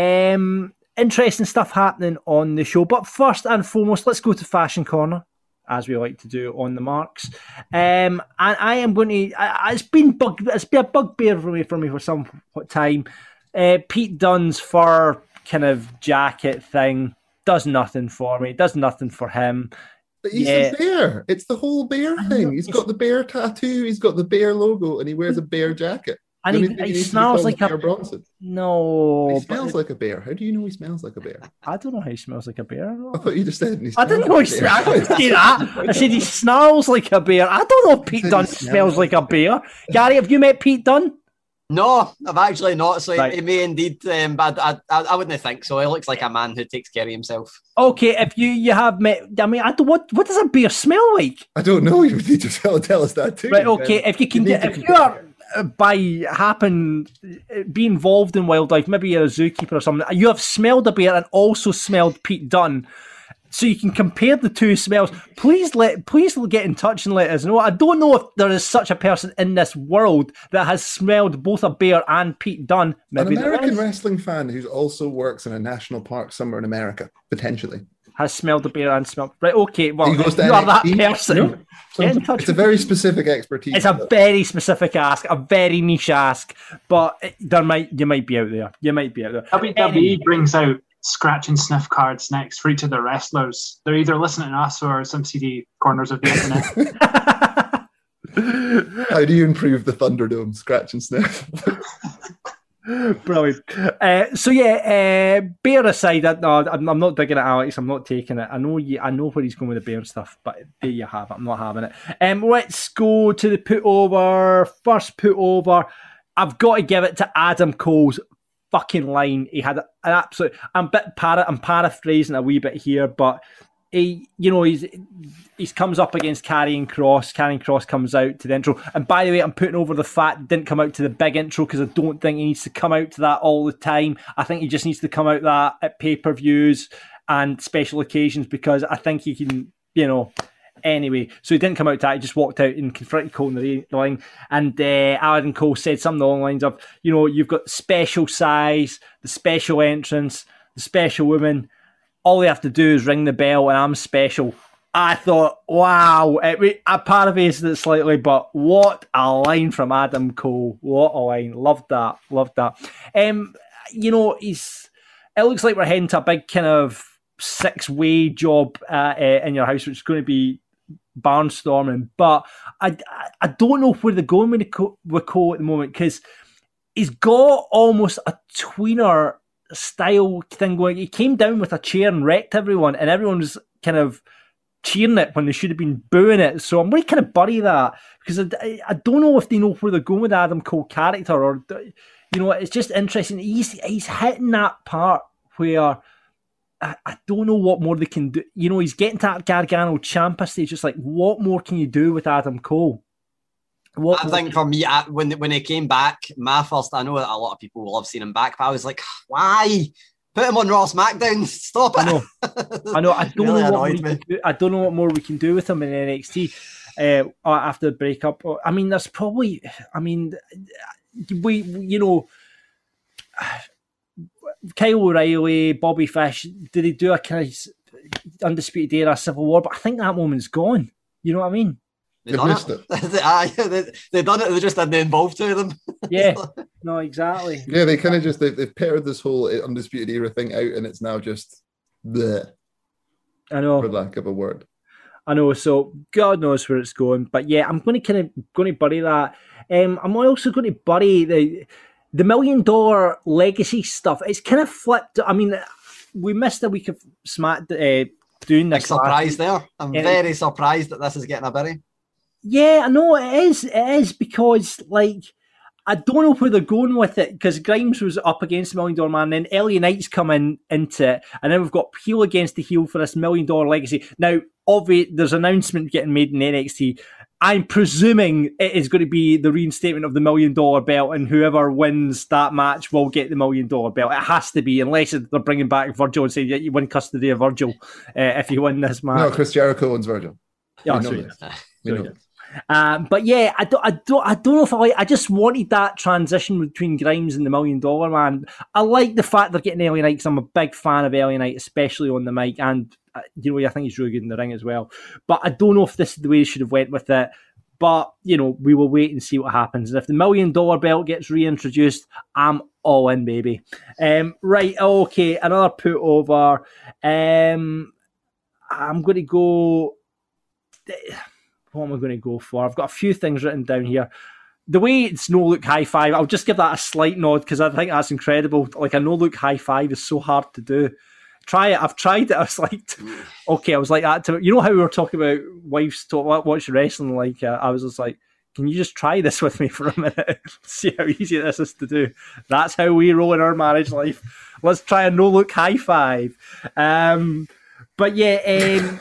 Um, interesting stuff happening on the show. But first and foremost, let's go to Fashion Corner, as we like to do on the marks. Um, and I am going to, I, it's been bug, it's been a bugbear for me, for me for some time. Uh, Pete Dunne's fur kind of jacket thing does nothing for me. It does nothing for him. But he's Yeah. a bear. It's the whole bear thing. He's got the bear tattoo. He's got the bear logo, and he wears a bear jacket. And The he, only thing he needs to be smells called like Bear a Bronson. no. He but smells like a bear. How do you know he smells like a bear? I don't know how he smells like a bear. I thought you just said. He I didn't smells know he like a smells. I bear. didn't say that. I said he snarls like a bear. I don't know if Pete said he Dunne smells smells like a bear. Gary, have you met Pete Dunne? No, I've actually not. So Right. he may indeed, um, but I, I, I wouldn't think so. He looks like a man who takes care of himself. Okay, if you you have met, I mean, I don't, what what does a bear smell like? I don't know. You need to tell, tell us that too. Right. Okay. Ben. If you can You get, need if to you are uh, by happen uh, be involved in wildlife, maybe you're a zookeeper or something, you have smelled a bear and also smelled Pete Dunne, so you can compare the two smells. Please let, please get in touch and let us know. I don't know if there is such a person in this world that has smelled both a bear and Pete Dunne. An Maybe there American is. wrestling fan who also works in a national park somewhere in America, potentially. Has smelled a bear and smelled. Right. Okay. Well, He goes if to you are that N X T. person. No. So Get in touch it's a with very me. specific expertise. It's a very specific ask, a very niche ask, but it, there might you might be out there. You might be out there. W W E brings out scratch and sniff cards next for each of the wrestlers. They're either listening to us or some seedy corners of the internet. How do you improve the Thunderdome? Scratch and sniff. Brilliant. Uh, so yeah, uh, bear aside, I, no, I'm, I'm not digging at Alex. I'm not taking it. I know you. I know where he's going with the bear stuff, but there you have it. I'm not having it. Um, let's go to the put over. First put over. I've got to give it to Adam Cole's fucking line. He had an absolute. I'm bit para. I'm paraphrasing a wee bit here, but he, you know, he's he's comes up against Karrion Kross. Karrion Kross comes out to the intro, and by the way, I'm putting over the fact he didn't come out to the big intro because I don't think he needs to come out to that all the time. I think he just needs to come out that at pay per views and special occasions because I think he can, you know. Anyway, so he didn't come out to that. He just walked out and confronted Cole in the ring. And uh, Adam Cole said something along the lines of, you know, you've got special size, the special entrance, the special woman. All they have to do is ring the bell and I'm special. I thought, wow. It, I paraphrased it slightly, but what a line from Adam Cole. What a line. Loved that. Loved that. Um, you know, he's. It looks like we're heading to a big kind of six-way job uh, uh, in your house, which is going to be barnstorming. But I, I don't know where they're going with Cole, with Cole at the moment because he's got almost a tweener style thing going. He came down with a chair and wrecked everyone, and everyone was kind of cheering it when they should have been booing it. So I'm going to kind of bury that because I, I don't know if they know where they're going with the Adam Cole character, or you know, it's just interesting. He's he's hitting that part where I, I don't know what more they can do. You know, he's getting to that Gargano Ciampa stage. Just like, what more can you do with Adam Cole? What I think for me, I, when when he came back, my first, I know that a lot of people will have seen him back, but I was like, why? Put him on Raw SmackDown. Stop it. I know. I know. I don't Really know what annoyed we me. can do. I don't know what more we can do with him in N X T uh, after the breakup. I mean, there's probably. I mean, we you know, Kyle O'Reilly, Bobby Fish. Did they do a kind of Undisputed Era Civil War? But I think that moment's gone. You know what I mean? They They've done missed it. it. they, aye, they, they done it. They just didn't involve two of them. Yeah. No, exactly. Yeah, they kind of just they've, they've paired this whole Undisputed Era thing out, and it's now just the I know. for lack of a word. I know, so God knows where it's going. But yeah, I'm going to kind of going to bury that. Um, I'm also going to bury the the million dollar legacy stuff. It's kind of flipped. I mean, we missed a week of Smack uh, doing Big this. surprise there. I'm Yeah. very surprised that this is getting a bury. Yeah, I know it is. It is because like I don't know where they're going with it because Grimes was up against the Million Dollar Man, then L A Knight's coming into it, and then we've got heel against the heel for this Million Dollar Legacy. Now, obviously, there's an announcement getting made in N X T. I'm presuming it is going to be the reinstatement of the Million Dollar Belt, and whoever wins that match will get the Million Dollar Belt. It has to be, unless they're bringing back Virgil and saying yeah, you win custody of Virgil uh, if you win this match. No, Chris Jericho owns Virgil. Yeah, we know sorry. this. We know this. Um, but yeah, I don't, I don't, I don't know if I like. I just wanted that transition between Grimes and the Million Dollar Man. I like the fact they're getting L A Knight because I'm a big fan of L A Knight, especially on the mic, and uh, you know, I think he's really good in the ring as well. But I don't know if this is the way they should have went with it. But you know, we will wait and see what happens. And if the Million Dollar Belt gets reintroduced, I'm all in, baby. Um, right, okay, another put over. Um, I'm going to go. What am I going to go for? I've got a few things written down here. The way it's no look high five, I'll just give that a slight nod because I think that's incredible. Like a no look high five is so hard to do. Try it. I've tried it. I was like, okay, I was like that. To, you know how we were talking about wives talk, watch wrestling? Like uh, I was just like, can you just try this with me for a minute? See how easy this is to do. That's how we roll in our marriage life. Let's try a no look high five. Um, But yeah, um,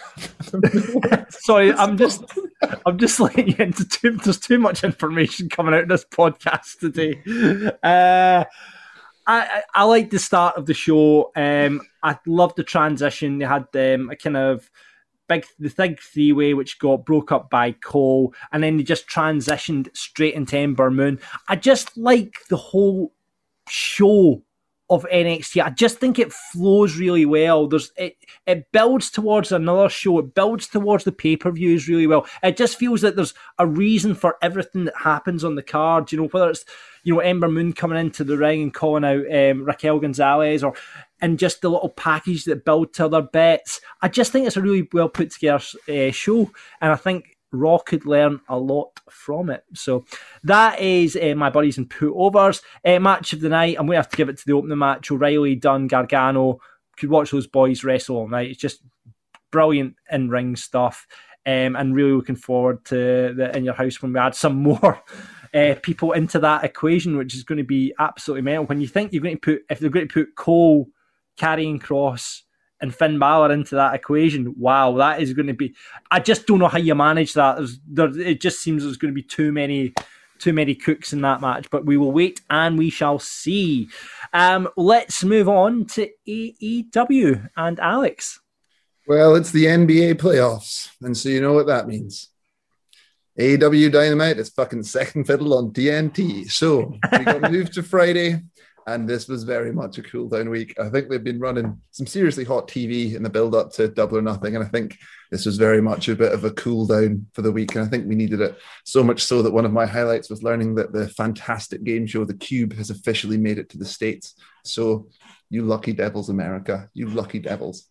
sorry, I'm just, I'm just letting you into too. There's too much information coming out of this podcast today. Uh, I, I like the start of the show. Um, I love the transition. They had um, a kind of big, the big three way, which got broke up by Cole, and then they just transitioned straight into Ember Moon. I just like the whole show of N X T. I just think it flows really well. There's it it builds towards another show. It builds towards the pay-per-views really well. It just feels that there's a reason for everything that happens on the card. You know, whether it's, you know, Ember Moon coming into the ring and calling out um, Raquel Gonzalez, or and just the little package that build to other bets. I just think it's a really well put together uh, show, and I think Raw could learn a lot from it. So that is uh, my buddies and put overs. Uh, match of the night, I'm going to have to give it to the opening match. O'Reilly, Dunn, Gargano. Could watch those boys wrestle all night. It's just brilliant in-ring stuff. Um, and really looking forward to the In Your House when we add some more uh, people into that equation, which is going to be absolutely mental. When you think you're going to put, if they're going to put Cole, Karrion Kross, and Finn Balor into that equation, wow, that is going to be. I just don't know how you manage that. There's, there, it just seems there's going to be too many, too many cooks in that match. But we will wait and we shall see. Um, let's move on to A E W and Alex. Well, it's the N B A playoffs, and so you know what that means. A E W Dynamite is fucking second fiddle on T N T. So we got moved to Friday. And this was very much a cool down week. I think they've been running some seriously hot T V in the build up to Double or Nothing. And I think this was very much a bit of a cool down for the week. And I think we needed it so much so that one of my highlights was learning that the fantastic game show, The Cube, has officially made it to the States. So you lucky devils, America, you lucky devils.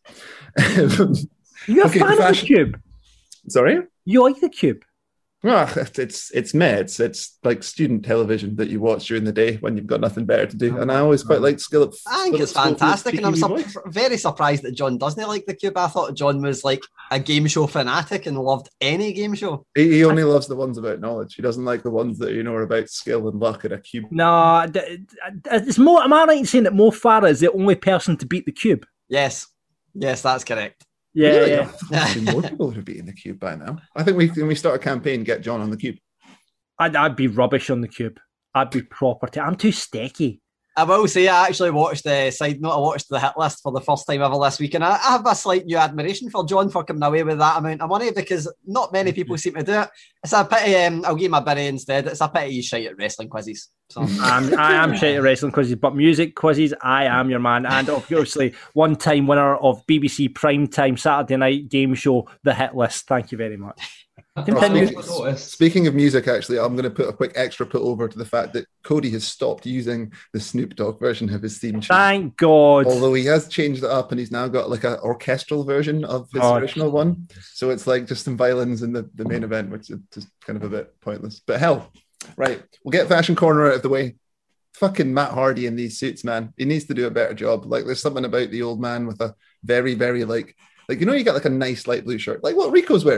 You're okay, a fan of The Cube? Sorry? You like The Cube? Well, it's it's meh. It's it's like student television that you watch during the day when you've got nothing better to do. And I always quite like Skillet. I think it's fantastic, and I'm su- very surprised that John doesn't like The Cube. I thought John was like a game show fanatic and loved any game show. He, he only loves the ones about knowledge. He doesn't like the ones that, you know, are about skill and luck at a cube. No, it's more. Am I right in saying that Mo Farah is the only person to beat The Cube? Yes, yes, that's correct. Yeah, really? yeah. There's more people who are beating the Cube by now. I think we when we start a campaign, get John on the Cube. I'd, I'd be rubbish on the Cube. I'd be property. I'm too stecky. I will say I actually watched the side note. I watched the hit list for the first time ever this week, and I, I have a slight new admiration for John for coming away with that amount of money because not many people seem to do it. It's a pity. Um, I'll give my Berry instead. It's a pity he's shite at wrestling quizzes. So. I'm, I am shite at wrestling quizzes, but music quizzes, I am your man. And obviously, one-time winner of B B C Primetime Saturday Night Game Show, The Hit List. Thank you very much. Speaking, speaking of music, actually, I'm going to put a quick extra put over to the fact that Cody has stopped using the Snoop Dogg version of his theme tune. Thank God. Although he has changed it up and he's now got like an orchestral version of his oh, original one. So it's like just some violins in the, the main event, which is just kind of a bit pointless. But hell, right. We'll get Fashion Corner out of the way. Fucking Matt Hardy in these suits, man. He needs to do a better job. Like there's something about the old man with a very, very like, like, you know, you got like a nice light blue shirt, like what Rico's wearing.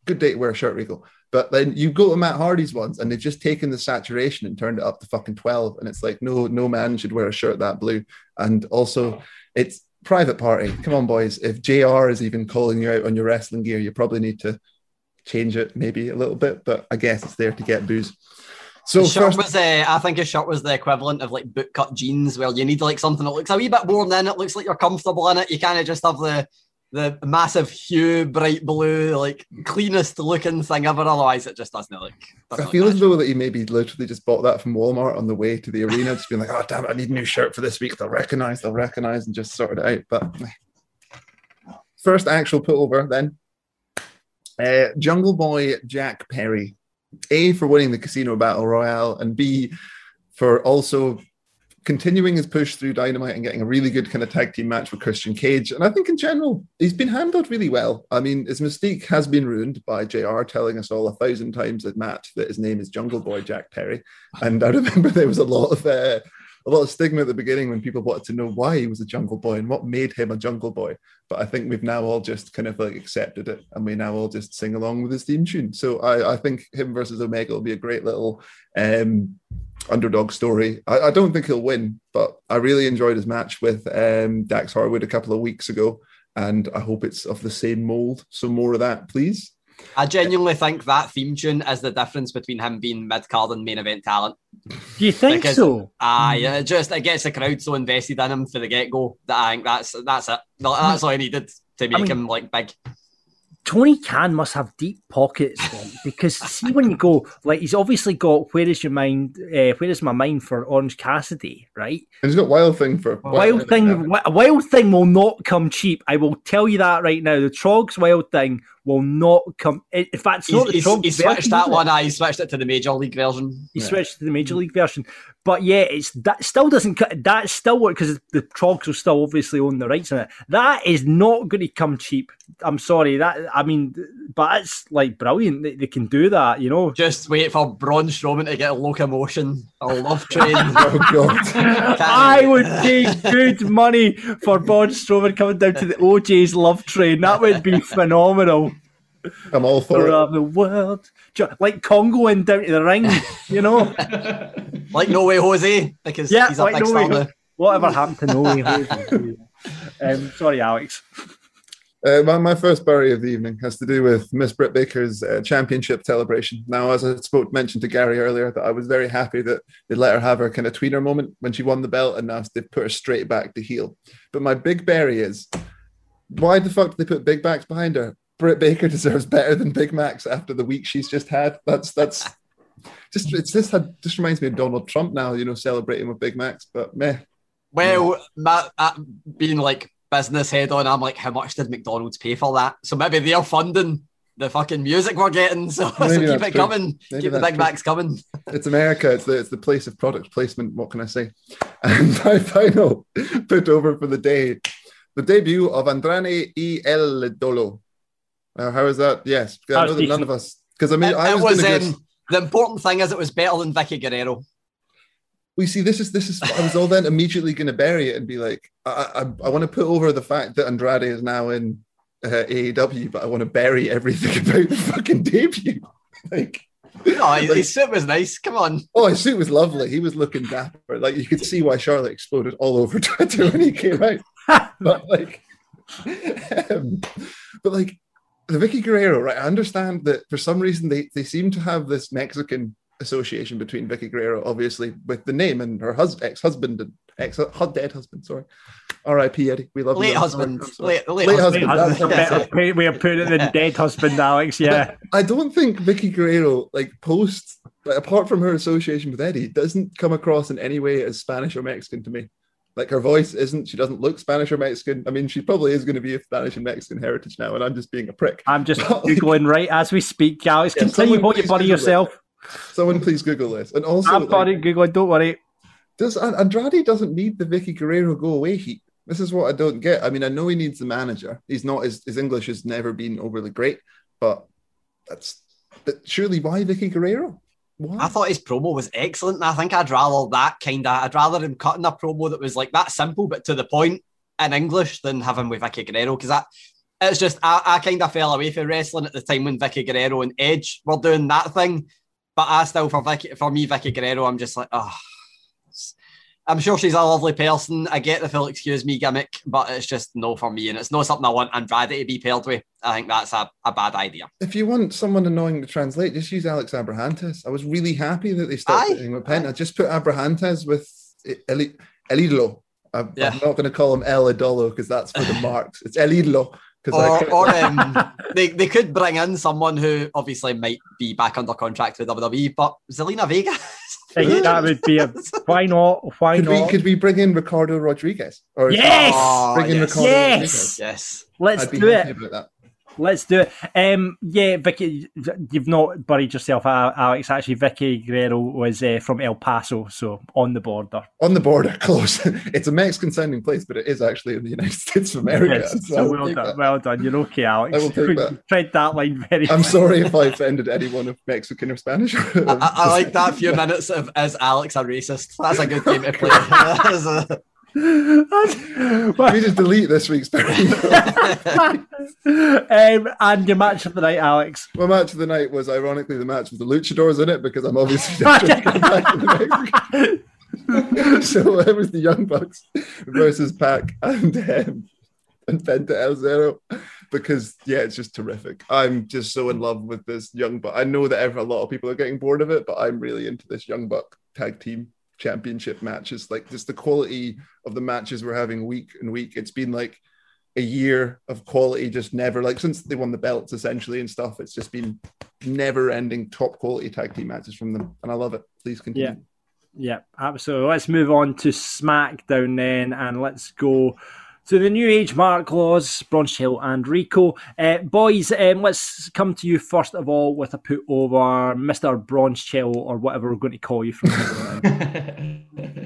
good day to wear a shirt, Rico. But then you go to Matt Hardy's ones and they've just taken the saturation and turned it up to fucking twelve. And it's like, no, no man should wear a shirt that blue. And also, it's private party. Come on, boys. If J R is even calling you out on your wrestling gear, you probably need to change it maybe a little bit. But I guess it's there to get booze. So the shirt first, was, uh, I think his shirt was the equivalent of like bootcut jeans, where you need like something that looks a wee bit worn in. It looks like you're comfortable in it. You kind of just have the the massive hue, bright blue, like cleanest looking thing ever. Otherwise, it just doesn't look. Doesn't I feel look as though that he maybe literally just bought that from Walmart on the way to the arena, just being like, oh, damn it, I need a new shirt for this week. They'll recognize, they'll recognize, and just sorted it out. But first actual put over then. Uh, Jungle Boy Jack Perry. A, for winning the Casino Battle Royale, and B, for also continuing his push through Dynamite and getting a really good kind of tag team match with Christian Cage. And I think in general, he's been handled really well. I mean, his mystique has been ruined by J R telling us all a thousand times at Matt that his name is Jungle Boy Jack Perry. And I remember there was a lot of uh, a lot of stigma at the beginning when people wanted to know why he was a Jungle Boy and what made him a Jungle Boy. But I think we've now all just kind of like accepted it, and we now all just sing along with his theme tune. So I, I think him versus Omega will be a great little um, underdog story. I, I don't think he'll win, but I really enjoyed his match with um, Dax Harwood a couple of weeks ago, and I hope it's of the same mold. So more of that, please. I genuinely think that theme tune is the difference between him being mid-card and main event talent. Do you think Because, so? Ah, yeah, it just it gets the crowd so invested in him for the get-go that I think that's that's it. That's all I needed to make I mean, him like big. Tony Khan must have deep pockets, like, because see when you go, like he's obviously got where is your mind, uh, where is my mind for Orange Cassidy, right? And he's got Wild Thing for Wild Thing. A Wild Thing will not come cheap. I will tell you that right now. The Trogs Wild Thing will not come. In fact, it's He's, not the he's, Trogs he switched version, that is it? one. I he switched it to the Major League version. He Yeah. switched to the Major League version, but yeah, it's that still doesn't cut. That still work because the Trogs will still obviously own the rights on it. That is not going to come cheap. I'm sorry. That I mean, but it's like brilliant. They, they can do that, you know. Just wait for Braun Strowman to get a locomotion or love train. Oh God! I would pay good money for Braun Strowman coming down to the O J's Love Train. That would be phenomenal. I'm all for it. Around the world, like Congo went down to the ring, you know. Like No Way Jose, because Yeah, he's a like big No star Way now. Jose. Whatever happened to No Way Jose? um, sorry, Alex. Uh, my, my first bury of the evening has to do with Miss Britt Baker's uh, championship celebration. Now, as I spoke, mentioned to Gary earlier, that I was very happy that they let her have her kind of tweener moment when she won the belt, and now they've put her straight back to heel. But my big bury is, why the fuck did they put big backs behind her? Britt Baker deserves better than Big Macs after the week she's just had. That's that's just it's this had just reminds me of Donald Trump now, you know, celebrating with Big Macs. But meh. Well, my, uh, being like business head on, I'm like, how much did McDonald's pay for that? So maybe they're funding the fucking music we're getting. So, so Maybe keep that's it true. coming. Maybe keep the that's Big true. Macs coming. It's America. It's the it's the place of product placement. What can I say? And my final put over for the day, the debut of Andrade y El Dolo. Uh, how is that? Yes, I know that none of us. Because I mean, It, I it was, was, gonna um, just, the important thing is it was better than Vicky Guerrero. we see this is this is. I was all then immediately going to bury it and be like, I I, I want to put over the fact that Andrade is now in uh, A E W, but I want to bury everything about the fucking debut. Like, No, his, his suit was nice. Come on. oh, his suit was lovely. He was looking dapper. Like you could see why Charlotte exploded all over Twitter when he came out. But like, um, but like the Vicky Guerrero, right? I understand that for some reason they they seem to have this Mexican association between Vicky Guerrero, obviously with the name, and her hus- ex-husband and ex dead husband. Sorry, R I P Eddie. We love Late you. I'm husband. sorry. I'm sorry. Late, late, Late husband. husband. That's a better way of putting it than dead husband, Alex. Yeah. I don't think Vicky Guerrero, like post, like, apart from her association with Eddie, doesn't come across in any way as Spanish or Mexican to me. Like her voice isn't, she doesn't look Spanish or Mexican. I mean, she probably is going to be of Spanish and Mexican heritage now, and I'm just being a prick. I'm just But, like, Googling right as we speak, Alex. Yeah, Continue someone what you please buddy Google it. yourself. Someone please Google this. And also, I'm like, buddy Googling, don't worry. does Andrade doesn't need the Vicky Guerrero go away heat? This is what I don't get. I mean, I know he needs the manager. He's not, his, his English has never been overly great, but that's, but surely why Vicky Guerrero? Why? I thought his promo was excellent, and I think I'd rather that kind of, I'd rather him cutting a promo that was like that simple but to the point in English than have him with Vicky Guerrero, because that it's just I, I kind of fell away from wrestling at the time when Vicky Guerrero and Edge were doing that thing. But I still, for Vicky, for me, Vicky Guerrero, I'm just like, oh. I'm sure she's a lovely person. I get the full excuse me gimmick, but it's just no for me. And it's not something I want Andrade to be paired with. I think that's a, a bad idea. If you want someone annoying to translate, just use Alex Abrahantes. I was really happy that they stopped Aye. putting with Penta. Just put Abrahantes with El, El Idolo. I'm, yeah. I'm not going to call him El Idolo because that's for the marks. It's El Idolo. Or, or um, they, they could bring in someone who obviously might be back under contract with W W E, but Zelina Vega. I think that would be a why not? Why could not? We, could we bring in Ricardo Rodriguez? Or yes, oh, bring in yes. Ricardo yes, Rodriguez? yes. Let's I'd be do happy it. about that. Let's do it. Um, yeah, Vicky, you've not buried yourself, Alex. Actually, Vicky Guerrero was uh, from El Paso, so on the border. On the border, close. It's a Mexican sounding place, but it is actually in the United States of America. Yes, so so well done, that. well done. You're okay, Alex. I will take that. Tried that line very I'm well. sorry if I offended anyone of Mexican or Spanish. I, I, I like that few minutes of is Alex a racist? That's a good game to play. a... Can we just delete this week's um, and your match of the night, Alex? My match of the night was ironically the match with the Luchadors in it because I'm obviously not trying to come back to the Mexican. So it was the Young Bucks versus Pac and um, and Penta El Zero because yeah, it's just terrific. I'm just so in love with this Young Buck. I know that every, a lot of people are getting bored of it, but I'm really into this Young Buck tag team championship matches. Like just the quality of the matches we're having week and week. It's been like a year of quality, just never like since they won the belts essentially and stuff. It's just been never ending top quality tag team matches from them. And I love it. Please continue. Yeah. Yeah, absolutely. Let's move on to SmackDown then, and let's go to the New Age Mark Laws, Bronze Hill and Rico. Uh, boys, um, let's come to you first of all with a put over Mister Bronze Hill or whatever we're going to call you from now.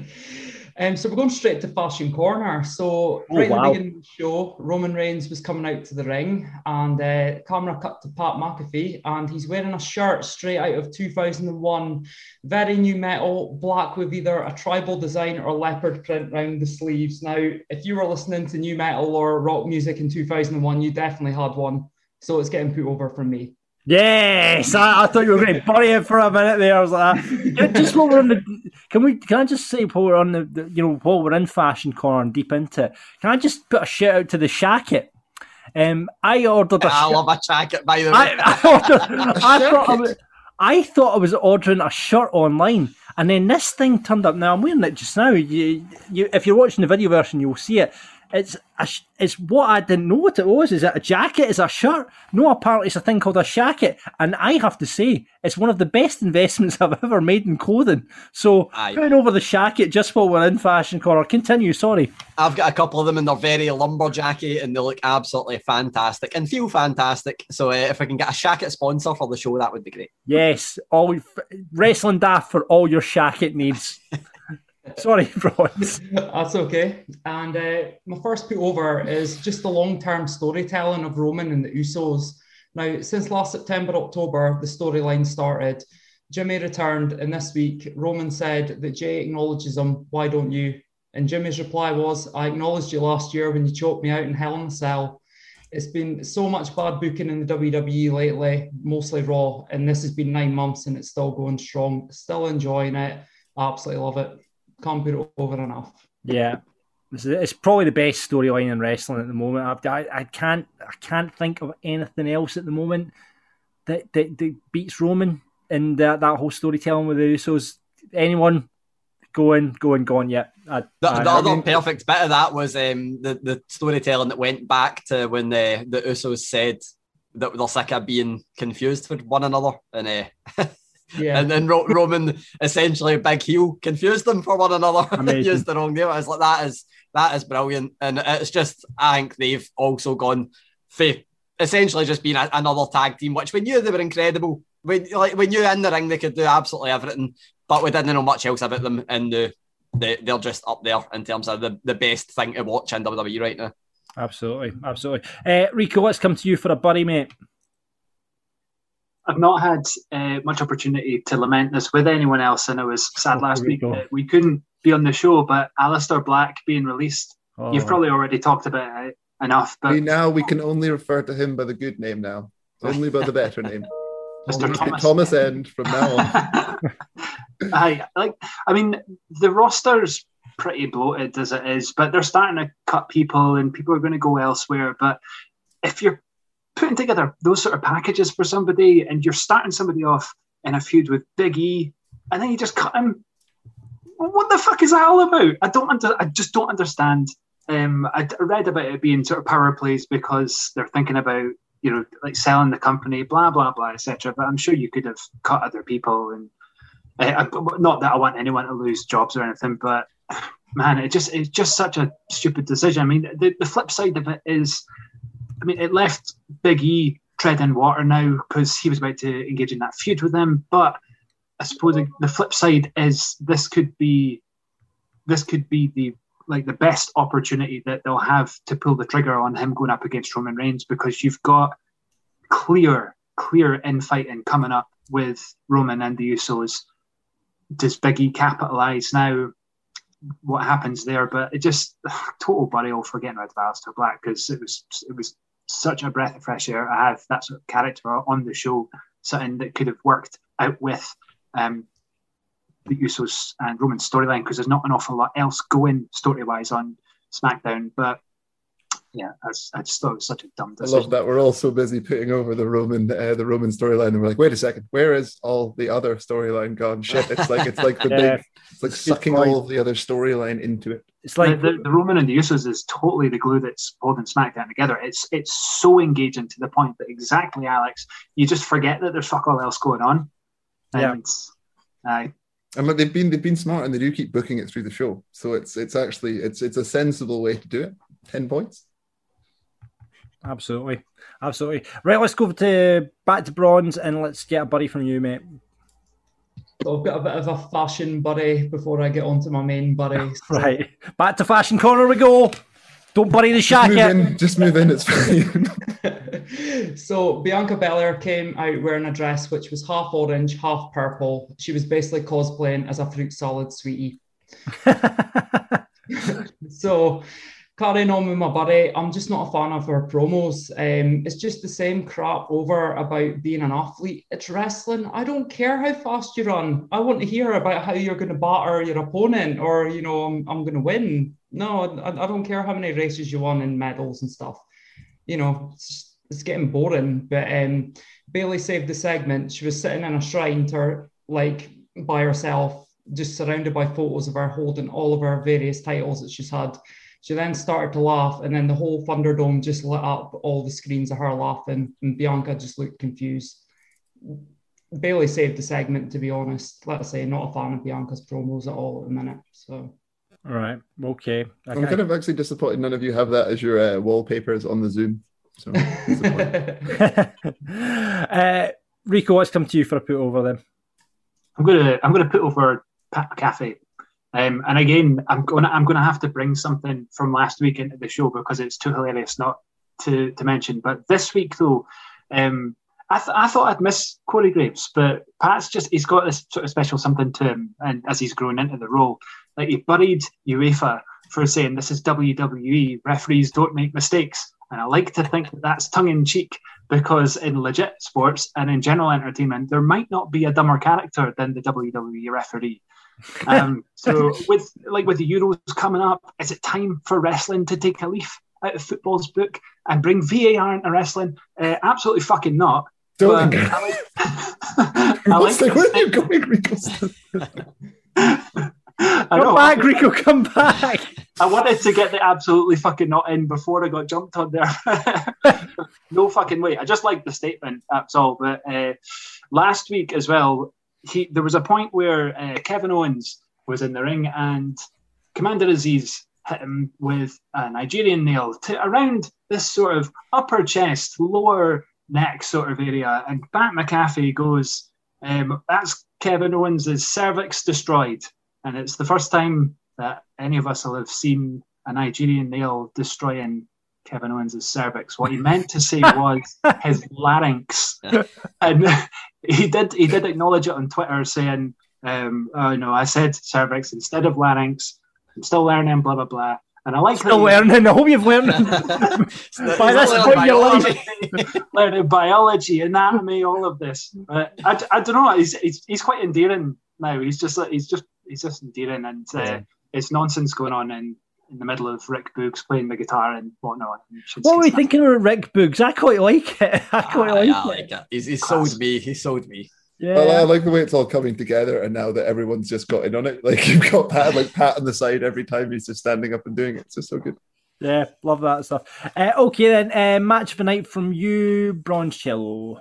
Um, so we're going straight to Fashion Corner. So Oh, right wow. at the beginning of the show, Roman Reigns was coming out to the ring and uh, camera cut to Pat McAfee and he's wearing a shirt straight out of two thousand one, very new metal, black with either a tribal design or leopard print around the sleeves. Now, if you were listening to new metal or rock music in two thousand one, you definitely had one. So it's getting put over from me. Yes, I, I thought you were going to bury it for a minute there. I was like, ah. just while we're on the, can we? Can I just say while we're on the, the, you know, while we're in Fashion Corner and deep into it, can I just put a shout out to the Shacket? Um, I ordered a. I sh- love a jacket, by the way. I, I, ordered, I thought I was, I thought I was ordering a shirt online, and then this thing turned up. Now I'm wearing it just now. You, you, if you're watching the video version, you'll see it. It's a, it's what I didn't know what it was. Is it a jacket? Is it a shirt? No, apparently it's a thing called a shacket. And I have to say, it's one of the best investments I've ever made in clothing. So Aye. putting over the shacket just while we're in Fashion Corner. Continue, sorry. I've got a couple of them and they're very lumberjacky and they look absolutely fantastic and feel fantastic. So uh, if I can get a shacket sponsor for the show, that would be great. Yes, all Wrestling Daft for all your shacket needs. Sorry, Bronze. That's okay. And uh, my first put over is just the long-term storytelling of Roman and the Usos. Now, since last September, October, the storyline started. Jimmy returned, and this week, Roman said that Jay acknowledges him. Why don't you? And Jimmy's reply was, I acknowledged you last year when you choked me out in Hell in a Cell. It's been so much bad booking in the W W E lately, mostly Raw, and this has been nine months and it's still going strong. Still enjoying it. Absolutely love it. Can't put it over enough. Yeah, it's, it's probably the best storyline in wrestling at the moment. I, I can't I can't think of anything else at the moment that that, that beats Roman and that, that whole storytelling with the Usos. Anyone going going going? Yeah. I, The, I, the I other mean, perfect bit of that was um, the, the storytelling that went back to when the, the Usos said that they're sick of being confused with one another. And uh, Yeah. and then Ro- Roman, essentially big heel, confused them for one another. Amazing. Used the wrong name. I was like, that is that is brilliant. And it's just, I think they've also gone for essentially just being a, another tag team, which we knew they were incredible. We, like, we knew in the ring they could do absolutely everything, but we didn't know much else about them. And the, the, they're just up there in terms of the, the best thing to watch in W W E right now. Absolutely, absolutely. Uh, Rico, let's come to you for a buddy, mate. I've not had uh, much opportunity to lament this with anyone else, and I was sad Oh, last here we week go. that we couldn't be on the show, but Aleister Black being released, Oh. you've probably already talked about it. enough. But See, now we can only refer to him by the good name now. Only by the better name. Mister Thomas. Thomas End from now on. I like. I mean, the roster's pretty bloated as it is, but they're starting to cut people, and people are going to go elsewhere. But if you're putting together those sort of packages for somebody, and you're starting somebody off in a feud with Big E, and then you just cut him, what the fuck is that all about? I don't. Under, I just don't understand. Um, I read about it being sort of power plays because they're thinking about, you know, like selling the company, blah blah blah, et cetera. But I'm sure you could have cut other people, and uh, not that I want anyone to lose jobs or anything, but man, it just it's just such a stupid decision. I mean, the, the flip side of it is, I mean, it left Big E treading water now because he was about to engage in that feud with him. But I suppose the flip side is this could be this could be the like the best opportunity that they'll have to pull the trigger on him going up against Roman Reigns, because you've got clear, clear infighting coming up with Roman and the Usos. Does Big E capitalise now? What happens there? But it just total burial for getting rid of Aleister Black, because it was it was such a breath of fresh air to have that sort of character on the show, something that could have worked out with um, the Usos and Roman storyline, because there's not an awful lot else going story-wise on SmackDown. But yeah, I, I just thought it was such a dumb decision. I love that we're all so busy putting over the Roman uh, the Roman storyline, and we're like, wait a second, where is all the other storyline gone? Shit, it's like it's like the Yeah. big, it's like sucking all of the other storyline into it. It's like the, the, the Roman and the Usos is totally the glue that's holding SmackDown together. It's it's so engaging to the point that exactly, Alex, you just forget that there's fuck all else going on. And Yeah. uh, And like they've been they've been smart, and they do keep booking it through the show, so it's it's actually it's it's a sensible way to do it. Ten points. Absolutely, absolutely. Right, let's go to back to bronze, and let's get a buddy from you, mate. So I've got a bit of a fashion buddy before I get on to my main buddy. So Right, back to fashion corner we go. Don't bury the Just move shacket. in. Just move in. It's fine. So Bianca Belair came out wearing a dress which was half orange, half purple. She was basically cosplaying as a fruit salad sweetie. So carrying on with my buddy, I'm just not a fan of her promos. Um, it's just the same crap over about being an athlete. It's wrestling. I don't care how fast you run. I want to hear about how you're going to batter your opponent, or, you know, I'm, I'm going to win. No, I, I don't care how many races you won and medals and stuff. You know, it's, just, it's getting boring. But um, Bayley saved the segment. She was sitting in a shrine to her, like by herself, just surrounded by photos of her holding all of her various titles that she's had. She then started to laugh, and then the whole Thunderdome just lit up, all the screens of her laughing, and Bianca just looked confused. Bayley saved the segment, to be honest. Let's say, not a fan of Bianca's promos at all at the minute. So, All right, okay. I'm Okay. kind of actually disappointed none of you have that as your uh, wallpapers on the Zoom. So disappointed. uh, Rico, what's come to you for a put over then? I'm gonna I'm gonna put over Pat McAfee. Um, and again, I'm gonna I'm gonna have to bring something from last week into the show because it's too hilarious not to, to mention. But this week though, um, I th- I thought I'd miss Corey Graves, but Pat's just he's got this sort of special something to him, and as he's grown into the role, like he buried UEFA for saying this is W W E, referees don't make mistakes, and I like to think that that's tongue in cheek, because in legit sports and in general entertainment, there might not be a dumber character than the W W E referee. Um, so with like with the Euros coming up, is it time for wrestling to take a leaf out of football's book and bring V A R into wrestling? Uh, absolutely fucking not. Don't. But I like, I like like, where are you the- going, Rico? I Come know. back, Rico, come back. I wanted to get the absolutely fucking not in before I got jumped on there. No fucking way. I just like the statement, that's all. But uh, last week as well, he there was a point where uh, Kevin Owens was in the ring and Commander Aziz hit him with a Nigerian nail to around this sort of upper chest, lower neck sort of area. And Pat McAfee goes, um, that's Kevin Owens' cervix destroyed. And it's the first time that any of us will have seen a Nigerian nail destroying Kevin Owens' cervix. What he meant to say was his larynx. And he did he did acknowledge it on Twitter, saying, um, oh no, I said cervix instead of larynx. I'm still learning, blah, blah, blah. And I like Still that learning. I hope you've learned by this point in your life. learning biology, anatomy, all of this. But I, I don't know. He's, he's he's quite endearing now. He's just like he's just he's just endearing, and uh, Yeah. it's nonsense going on in, in the middle of Rick Boogs playing the guitar and whatnot. What were you thinking of Rick Boogs? I quite like it. I quite Ah, like yeah, I it. like it. He's, he's Class. sold me. He sold me. Yeah. Well, I like the way it's all coming together, and now that everyone's just got in on it, like you've got Pat, like Pat on the side every time he's just standing up and doing it. It's just so good. Yeah, love that stuff. Uh, okay, then, uh, match of the night from you, Broncello.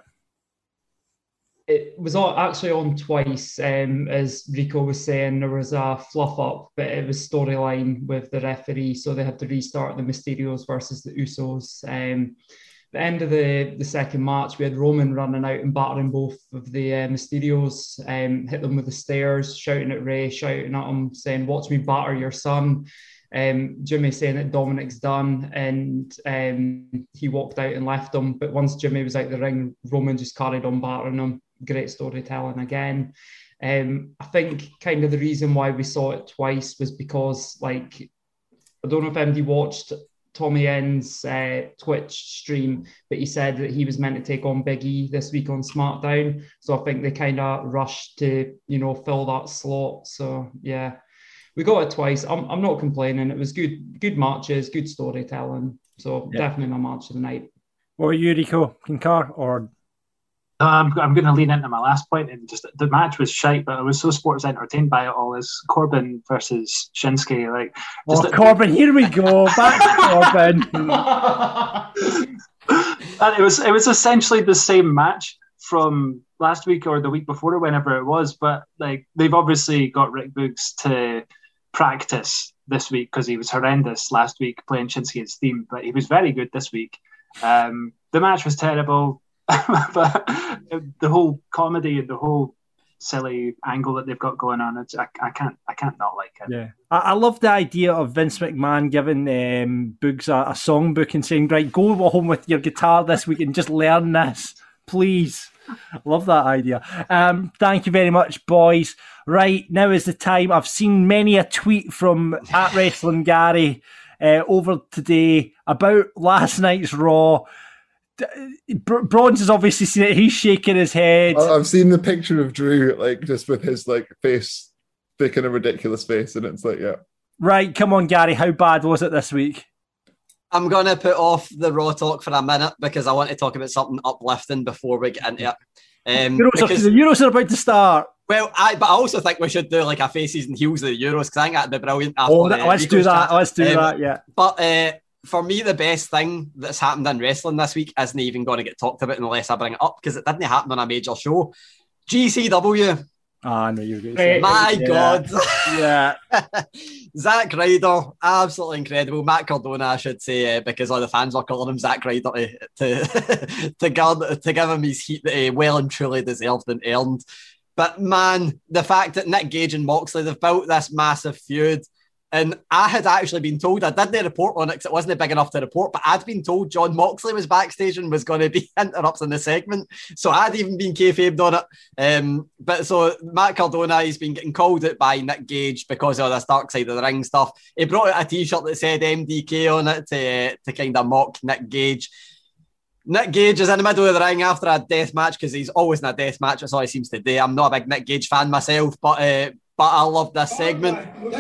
It was all actually on twice, um, as Rico was saying. There was a fluff up, but it was storyline with the referee, so they had to restart the Mysterios versus the Usos. Um, the end of the, the second match, we had Roman running out and battering both of the uh, Mysterios, um, hit them with the stairs, shouting at Ray, shouting at him, saying, "Watch me batter your son." Um, Jimmy saying that Dominic's done, and um, he walked out and left him. But once Jimmy was out the ring, Roman just carried on battering him. Great storytelling again. Um, I think kind of the reason why we saw it twice was because, like, I don't know if anybody watched Tommy End's uh, Twitch stream, but he said that he was meant to take on Big E this week on SmackDown. So I think they kind of rushed to, you know, fill that slot. So yeah, we got it twice. I'm I'm not complaining. It was good, good matches, good storytelling. So Yeah. definitely my match of the night. What were you, Rico? Concur or? No, I'm, I'm going to lean into my last point, and just the match was shite, but I was so sports entertained by it all. As Corbin versus Shinsuke, like just Oh, Corbin, here we go. Back to Corbin. and it was it was essentially the same match from last week or the week before or whenever it was, but like they've obviously got Rick Boogs to practice this week because he was horrendous last week playing Shinsuke's theme, but he was very good this week. Um, the match was terrible. But the whole comedy and the whole silly angle that they've got going on, it's, I, I can't, I can't not like it. Yeah, I, I love the idea of Vince McMahon giving um, Boogs a, a songbook and saying, "Right, go home with your guitar this week and just learn this, please." Love that idea. Um, thank you very much, boys. Right, now is the time. I've seen many a tweet from at Wrestling Gary uh, over today about last night's Raw. Br- Bronze has obviously seen it. He's shaking his head. I- I've seen the picture of Drew, like just with his like face, making a ridiculous face, and it's like, yeah. Right, come on, Gary. How bad was it this week? I'm going to put off the Raw talk for a minute because I want to talk about something uplifting before we get into it. Um, Euros are, because, the Euros are about to start. well, I but I also think we should do like a faces and heels of the Euros because I think that'd be brilliant. After Oh, the let's do Rico's that. chat. Let's do Um, that. Yeah. But uh, for me, the best thing that's happened in wrestling this week isn't even going to get talked about unless I bring it up because it didn't happen on a major show. G C W. Ah, I know you're going to Hey, say. My Yeah. God. Yeah. Zack Ryder, absolutely incredible. Matt Cardona, I should say, uh, because all the fans were calling him Zack Ryder to to, to, guard, to give him his heat that he well and truly deserved and earned. But man, the fact that Nick Gage and Moxley, they've built this massive feud. And I had actually been told, I didn't report on it because it wasn't big enough to report, but I'd been told John Moxley was backstage and was going to be interrupting the segment. So I'd even been kayfabed on it. Um, but so Matt Cardona, he's been getting called out by Nick Gage because of this dark side of the ring stuff. He brought out a t-shirt that said M D K on it to, to kind of mock Nick Gage. Nick Gage is in the middle of the ring after a death match because he's always in a death match. That's all he seems to do. I'm not a big Nick Gage fan myself, but uh, but I love this segment.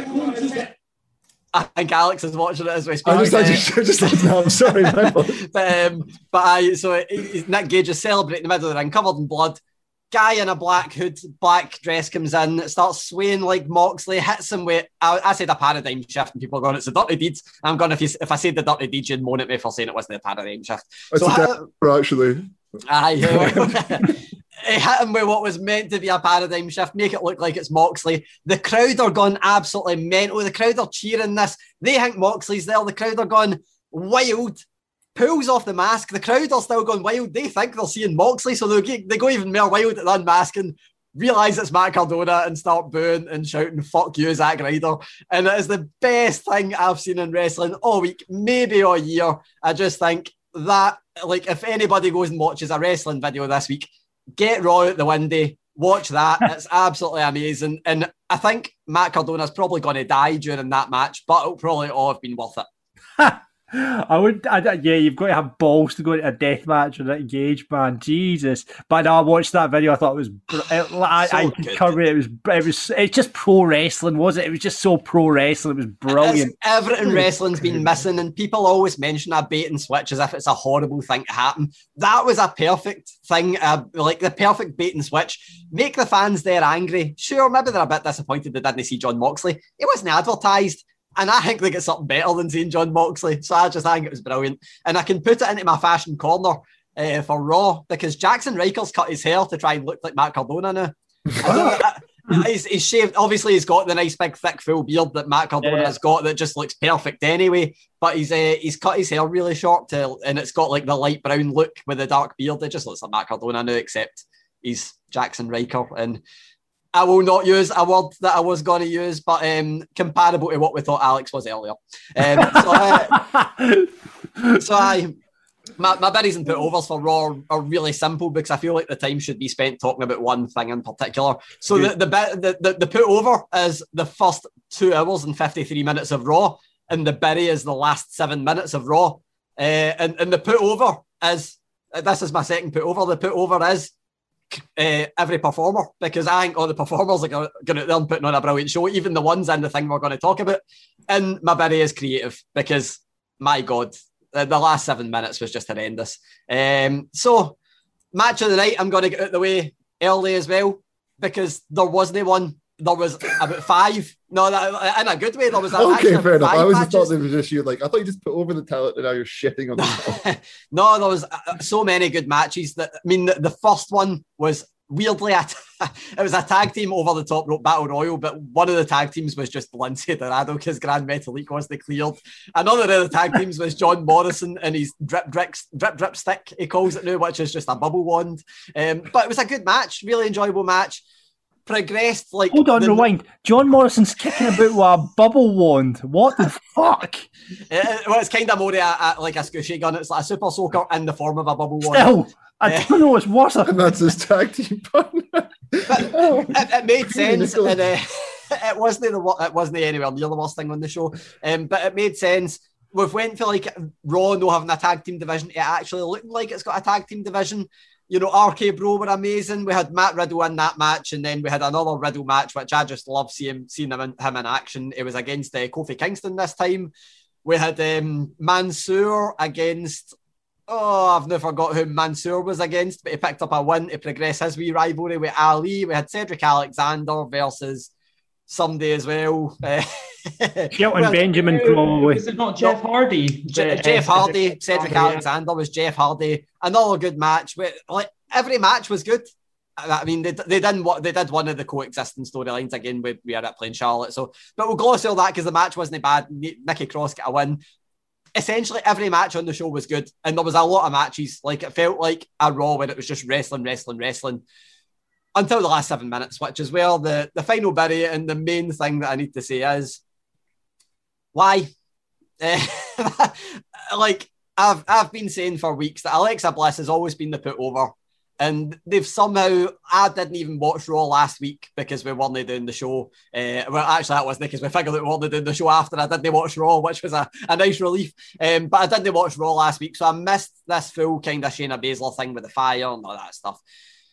I think Alex is watching it as we speak. I just, I just, I just, no, I'm sorry. my fault. but um, but I so he, Nick Gage is celebrating in the middle of the ring, covered in blood. Guy in a black hood, black dress comes in, starts swaying like Moxley, hits him with. I, I said a paradigm shift, and people are going, "It's a dirty deeds." I'm going, if you, if I said the dirty deeds, you'd moan at me for saying it wasn't a paradigm shift. It's So a uh, dapper, actually. Aye, he hit him with what was meant to be a paradigm shift, make it look like it's Moxley. The crowd are gone absolutely mental. The crowd are cheering this. They think Moxley's there. The crowd are gone wild. Pulls off the mask. The crowd are still going wild. They think they're seeing Moxley, so they they go even more wild at the unmasking, realise it's Matt Cardona and start booing and shouting, "Fuck you, Zack Ryder." And it is the best thing I've seen in wrestling all week, maybe all year. I just think that, like, if anybody goes and watches a wrestling video this week, get Raw out the window, Watch that. It's absolutely amazing. And I think Matt Cardona's probably going to die during that match, but it'll probably all have been worth it. I would, I, yeah, you've got to have balls to go into a death match with that Gage, man. Jesus. But no, I watched that video. I thought it was, it, I, So I good. concur with it. It was, it was, it's just pro wrestling, was it? It was just so pro wrestling. It was brilliant. It's, everything wrestling's been missing, and people always mention a bait and switch as if it's a horrible thing to happen. That was a perfect thing, uh, like the perfect bait and switch. Make the fans there angry. Sure, maybe they're a bit disappointed they didn't see John Moxley. It wasn't advertised. And I think they get something better than seeing John Moxley. So I just think it was brilliant. And I can put it into my fashion corner uh, for Raw, because Jackson Ryker's cut his hair to try and look like Matt Cardona now. I don't, I, he's, he's shaved. Obviously, he's got the nice big thick full beard that Matt Cardona Yeah. has got that just looks perfect anyway. But he's uh, he's cut his hair really short to, and it's got like the light brown look with the dark beard. It just looks like Matt Cardona now, except he's Jackson Ryker. And I will not use a word that I was going to use, but um, comparable to what we thought Alex was earlier. Um, so, uh, so I, my, my biddies and put-overs for Raw are, are really simple, because I feel like the time should be spent talking about one thing in particular. So the the, the, the, the put-over is the first two hours and fifty-three minutes of Raw, and the biddy is the last seven minutes of Raw. Uh, and, and the put-over is, this is my second put-over, the put-over is Uh, every performer, because I think all the performers are going out there and putting on a brilliant show, even the ones in the thing we're going to talk about. And my biddy is creative, because my God, the, the last seven minutes was just horrendous. Um, so, match of the night, I'm going to get out the way early as well, because there wasn't one. There was about five. No, that, in a good way. There was Okay, fair enough. I always matches. thought there was just you. Like I thought you just put over the talent, and now you're shitting on them. No, there was uh, so many good matches. That I mean, the, the first one was weirdly a t- it was a tag team over the top rope battle royal, but one of the tag teams was just Lindsay Dorado because Grand Metalik wasn't cleared. Another of the tag teams was John Morrison and his drip drip drip drip stick, he calls it now, which is just a bubble wand. Um, but it was a good match, really enjoyable match. Progressed like Hold on, the, rewind. John Morrison's kicking about with a bubble wand. What the fuck? Uh, well, it's kind of more a, a, like a squishy gun. It's like a super soaker in the form of a bubble wand. Still, I Yeah. don't know what's worse. And that's his tag team partner. But it, it made sense, and uh, it wasn't the wo- it wasn't anywhere near the worst thing on the show. Um, but it made sense. We've went for like Raw no having a tag team division, it actually looking like it's got a tag team division. You know, R K Bro were amazing. We had Matt Riddle in that match, and then we had another Riddle match, which I just love seeing seeing him in, him in action. It was against uh, Kofi Kingston this time. We had um, Mansoor against. Oh, I've never got who Mansoor was against, but he picked up a win to progress his wee rivalry with Ali. We had Cedric Alexander versus somebody as well. Uh, Shelton well, Benjamin, probably. Is it not Jeff Hardy? Je- The- Jeff uh, Hardy, Cedric yeah. Alexander was Jeff Hardy. Another good match. We- Like every match was good. I mean, they they didn't what they did one of the coexisting storylines again. We we are at playing Charlotte, so but we'll gloss over that because the match wasn't bad. Nikki Cross got a win. Essentially, every match on the show was good, and there was a lot of matches. Like it felt like a Raw when it was just wrestling, wrestling, wrestling until the last seven minutes, which is where the the final bitty and the main thing that I need to say is why. Uh, like I've I've been saying for weeks that Alexa Bliss has always been the put over. And they've somehow, I didn't even watch Raw last week because we weren't doing the show. Uh, well, actually, that wasn't because we figured out we weren't doing the show after I didn't watch Raw, which was a, a nice relief. Um, but I didn't watch Raw last week, so I missed this full kind of Shayna Baszler thing with the fire and all that stuff.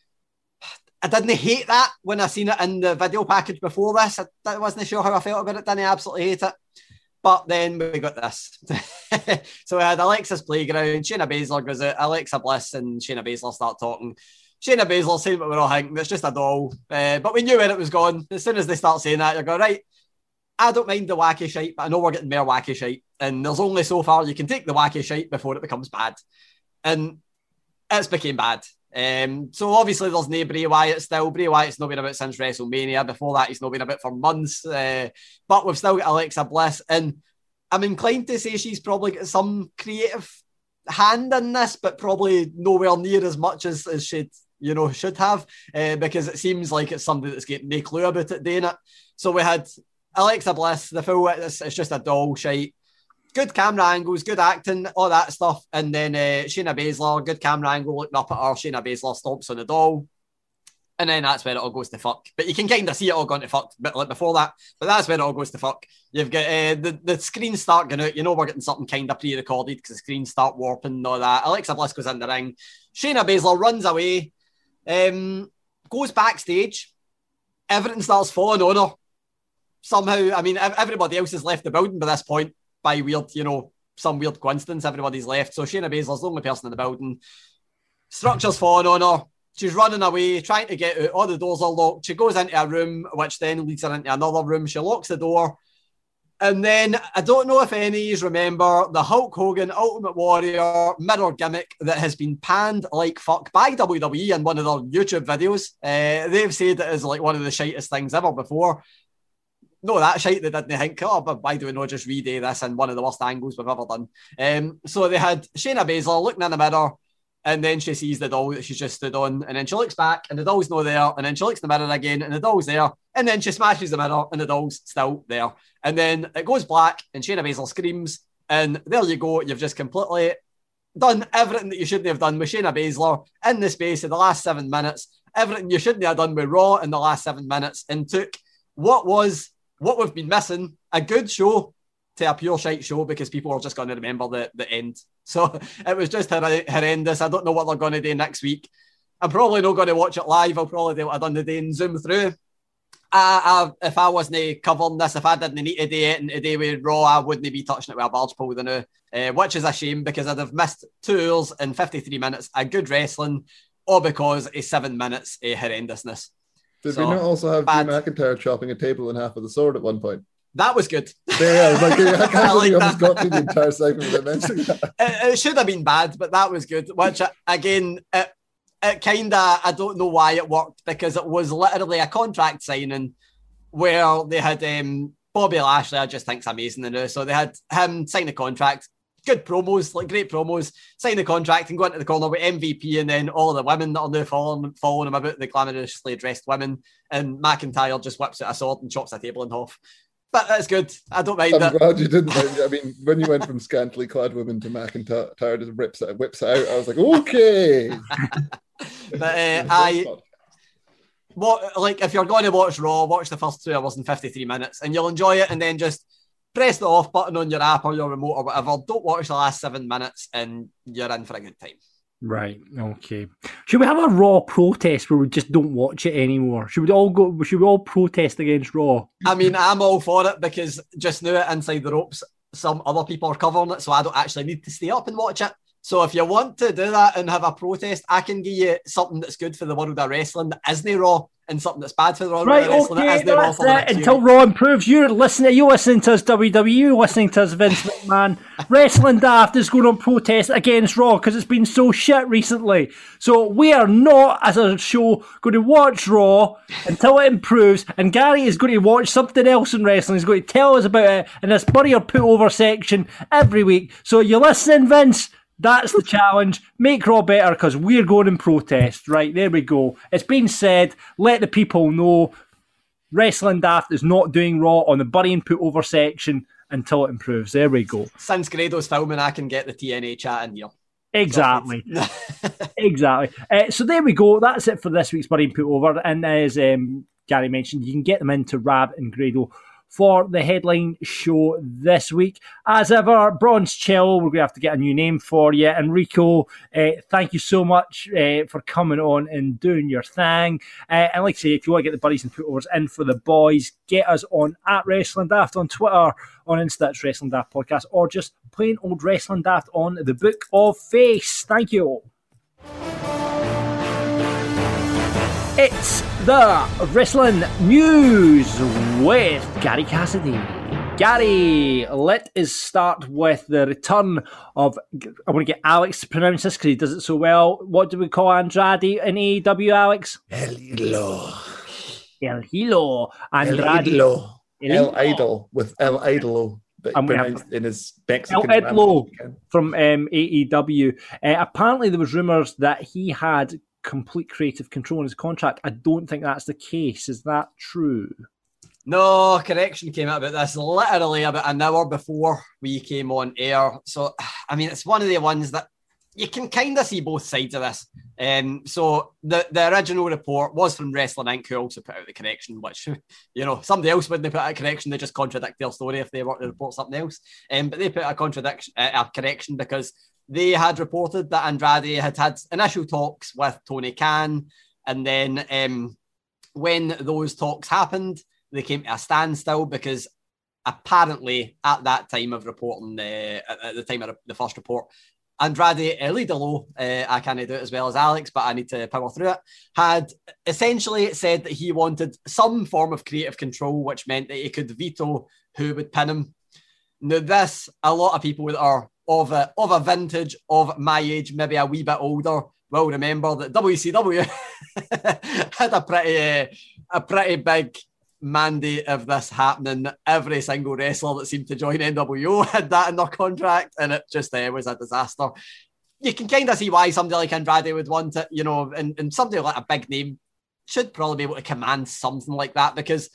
I didn't hate that when I seen it in the video package before this. I, I wasn't sure how I felt about it. Didn't absolutely hate it. But then we got this. So we had Alexa's Playground, Shayna Baszler goes out, Alexa Bliss and Shayna Baszler start talking. Shayna Baszler saying what we're all thinking, it's just a doll. Uh, but we knew where it was going. As soon as they start saying that, you're going, right, I don't mind the wacky shite, but I know we're getting more wacky shite. And there's only so far you can take the wacky shite before it becomes bad. And it's became bad. Um, so obviously there's no Bray Wyatt still. Bray Wyatt's not been about since WrestleMania. Before that, he's not been about for months. Uh, but we've still got Alexa Bliss, and I'm inclined to say she's probably got some creative hand in this, but probably nowhere near as much as, as she, you know, should have, uh, because it seems like it's somebody that's getting no clue about it doing it. So we had Alexa Bliss, the full it's, it's just a doll shite. Good camera angles, good acting, all that stuff. And then uh, Shayna Baszler, good camera angle, looking up at her. Shayna Baszler stomps on the doll. And then that's where it all goes to fuck. But you can kind of see it all going to fuck but like before that. But that's where it all goes to fuck. You've got uh, the, the screens start going out. You know we're getting something kind of pre-recorded because the screens start warping and all that. Alexa Bliss goes in the ring. Shayna Baszler runs away. Um, goes backstage. Everything starts falling on her. Somehow, I mean, everybody else has left the building by this point. By weird, you know, some weird coincidence, everybody's left. So Shayna Baszler's the only person in the building. Structure's falling on her. She's running away, trying to get out. All the doors are locked. She goes into a room, which then leads her into another room. She locks the door. And then, I don't know if any of you remember the Hulk Hogan Ultimate Warrior mirror gimmick that has been panned like fuck by W W E in one of their YouTube videos. Uh, they've said it is like one of the shitest things ever before. No, that shite they didn't think, oh, but why do we not just reday this in one of the worst angles we've ever done? Um, so they had Shayna Baszler looking in the mirror, and then she sees the doll that she's just stood on, and then she looks back, and the doll's not there, and then she looks in the mirror again, and the doll's there, and then she smashes the mirror, and the doll's still there. And then it goes black, and Shayna Baszler screams, and there you go, you've just completely done everything that you shouldn't have done with Shayna Baszler in the space of the last seven minutes, everything you shouldn't have done with Raw in the last seven minutes, and took what was, what we've been missing, a good show, to a pure shite show because people are just going to remember the, the end. So it was just horrendous. I don't know what they're going to do next week. I'm probably not going to watch it live. I'll probably do what I've done today and zoom through. I, I, if I wasn't covering this, if I didn't need to do it and today with Raw, I wouldn't be touching it with a barge pole now, uh, which is a shame because I'd have missed two hours and fifty-three minutes of good wrestling, all because of seven minutes of horrendousness. Did so, we not also have bad. Drew McIntyre chopping a table in half with a sword at one point? That was good. Yeah, I was like, I can't I believe like I almost that. got through the entire segment without mentioning that. It, it should have been bad, but that was good. Which, again, it, it kind of, I don't know why it worked because it was literally a contract signing where they had um, Bobby Lashley, I just think's amazing. You know? So they had him sign the contract, good promos, like great promos, sign the contract and go into the corner with M V P and then all the women that are now following, following him about, the glamorously dressed women. And McIntyre just whips out a sword and chops a table in half. But that's good. I don't mind I'm it. glad you didn't. I mean, when you went from scantily clad women to McIntyre just rips it, whips it out, I was like, okay. But uh, I, what like if you're going to watch Raw, watch the first two hours and fifty-three minutes, and you'll enjoy it. And then just press the off button on your app or your remote or whatever. Don't watch the last seven minutes, and you're in for a good time. Right, okay. Should we have a Raw protest where we just don't watch it anymore? Should we all go? Should we all protest against Raw? I mean, I'm all for it because just now at Inside the Ropes, some other people are covering it, so I don't actually need to stay up and watch it. So if you want to do that and have a protest, I can give you something that's good for the world of wrestling that isn't Raw, and something that's bad for the world Right, of wrestling okay, that isn't Raw that's for the it. next Until year. Raw improves, you're listening. You listening to us, W W E. You're listening to us, Vince McMahon. Wrestling Daft is going on protest against Raw because it's been so shit recently. So we are not, as a show, going to watch Raw until it improves. And Gary is going to watch something else in wrestling. He's going to tell us about it in this Bury or Put Over section every week. So you're listening, Vince. That's the challenge. Make Raw better because we're going in protest. Right, there we go. It's been said. Let the people know. Wrestling Daft is not doing Raw on the Bury and Put Over section until it improves. There we go. Since Grado's filming, I can get the T N A chat in here. Exactly. exactly. Uh, so there we go. That's it for this week's Bury and Put Over. And as um, Gary mentioned, you can get them into Rab and Grado for the headline show this week. As ever, Bronze Cello, we're going to have to get a new name for you. Enrico, uh, thank you so much uh, for coming on and doing your thing. Uh, and like I say, if you want to get the buddies and put-overs in for the boys, get us on at Wrestling Daft on Twitter, on Insta, it's Wrestling Daft Podcast, or just plain old Wrestling Daft on the Book of Face. Thank you all. It's the Wrestling News with Gary Cassidy. Gary, let us start with the return of, I want to get Alex to pronounce this because he does it so well. What do we call Andrade in A E W, Alex? El Hilo. El Hilo. Andrade. El Idolo. El El Idolo. Idol with El Idolo. But I'm gonna pronounced have- in his Mexican El Idolo American. from um, A E W. Uh, apparently there was rumours that he had complete creative control in his contract. I don't think that's the case. Is that true? No, correction came out about this literally about an hour before we came on air. So, I mean, it's one of the ones that you can kind of see both sides of this. Um, so the, the original report was from Wrestling Incorporated, who also put out the correction, which, you know, somebody else wouldn't put out a correction. They just contradict their story if they were to report something else. Um, but they put a contradiction, uh, a correction because they had reported that Andrade had had initial talks with Tony Khan, and then um, when those talks happened, they came to a standstill because apparently at that time of reporting, uh, at, at the time of the first report, Andrade, uh, lead below, uh, I can't do it as well as Alex, but I need to power through it, had essentially said that he wanted some form of creative control, which meant that he could veto who would pin him. Now this, a lot of people that are of a, of a vintage, of my age, maybe a wee bit older, will remember that W C W had a pretty, uh, a pretty big mandate of this happening. Every single wrestler that seemed to join N W O had that in their contract, and it just uh, was a disaster. You can kind of see why somebody like Andrade would want it, you know, and, and somebody like a big name should probably be able to command something like that, because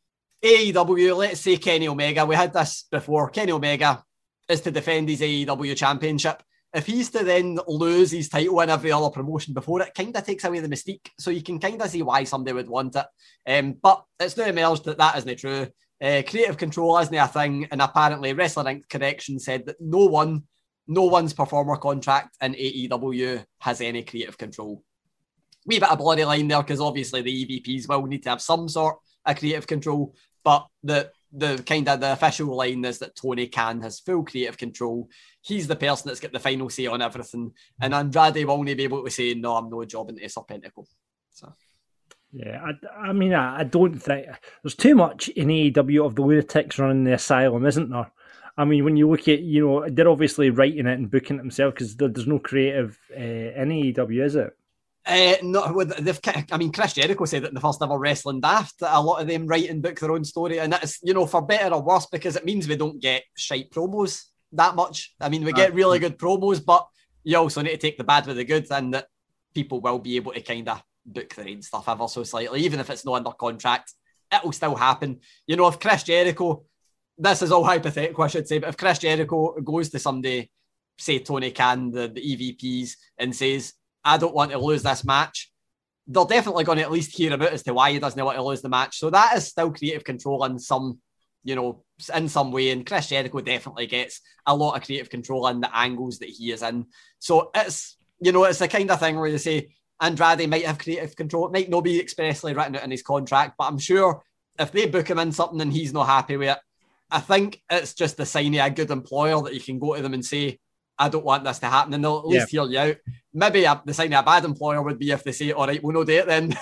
A E W, let's say Kenny Omega, we had this before, Kenny Omega is to defend his A E W championship. If he's to then lose his title in every other promotion before it, kind of takes away the mystique. So you can kind of see why somebody would want it. Um, but it's now emerged that that isn't true. Uh, creative control isn't a thing. And apparently Wrestling Incorporated correction said that no one, no one's performer contract in A E W has any creative control. Wee bit of blurry line there, because obviously the E V Ps will need to have some sort of creative control. But the the kind of the official line is that Tony Khan has full creative control. He's the person that's got the final say on everything. And Andrade will only be able to say, no, I'm no job into Serpentico. So, yeah, I, I mean, I, I don't think there's too much in A E W of the lunatics running the asylum, isn't there? I mean, when you look at, you know, they're obviously writing it and booking it themselves because there, there's no creative uh, in A E W, is it? Uh, no, they've, I mean, Chris Jericho said that in the first ever Wrestling Daft that a lot of them write and book their own story, and that's, you know, for better or worse, because it means we don't get shite promos that much. I mean, we get really good promos, but you also need to take the bad with the good, and that people will be able to kind of book their own stuff ever so slightly, even if it's not under contract. It will still happen. You know, if Chris Jericho, this is all hypothetical, I should say, but if Chris Jericho goes to somebody, say Tony Khan, the, the E V Ps, and says, I don't want to lose this match, they're definitely going to at least hear about as to why he doesn't want to lose the match. So that is still creative control in some, you know, in some way. And Chris Jericho definitely gets a lot of creative control in the angles that he is in. So it's, you know, it's the kind of thing where you say Andrade might have creative control. It might not be expressly written out in his contract, but I'm sure if they book him in something and he's not happy with it, I think it's just the sign of a good employer that you can go to them and say, I don't want this to happen, and they'll at least yeah. hear you out. Maybe a, the sign of a bad employer would be if they say, all right, we'll no do it then.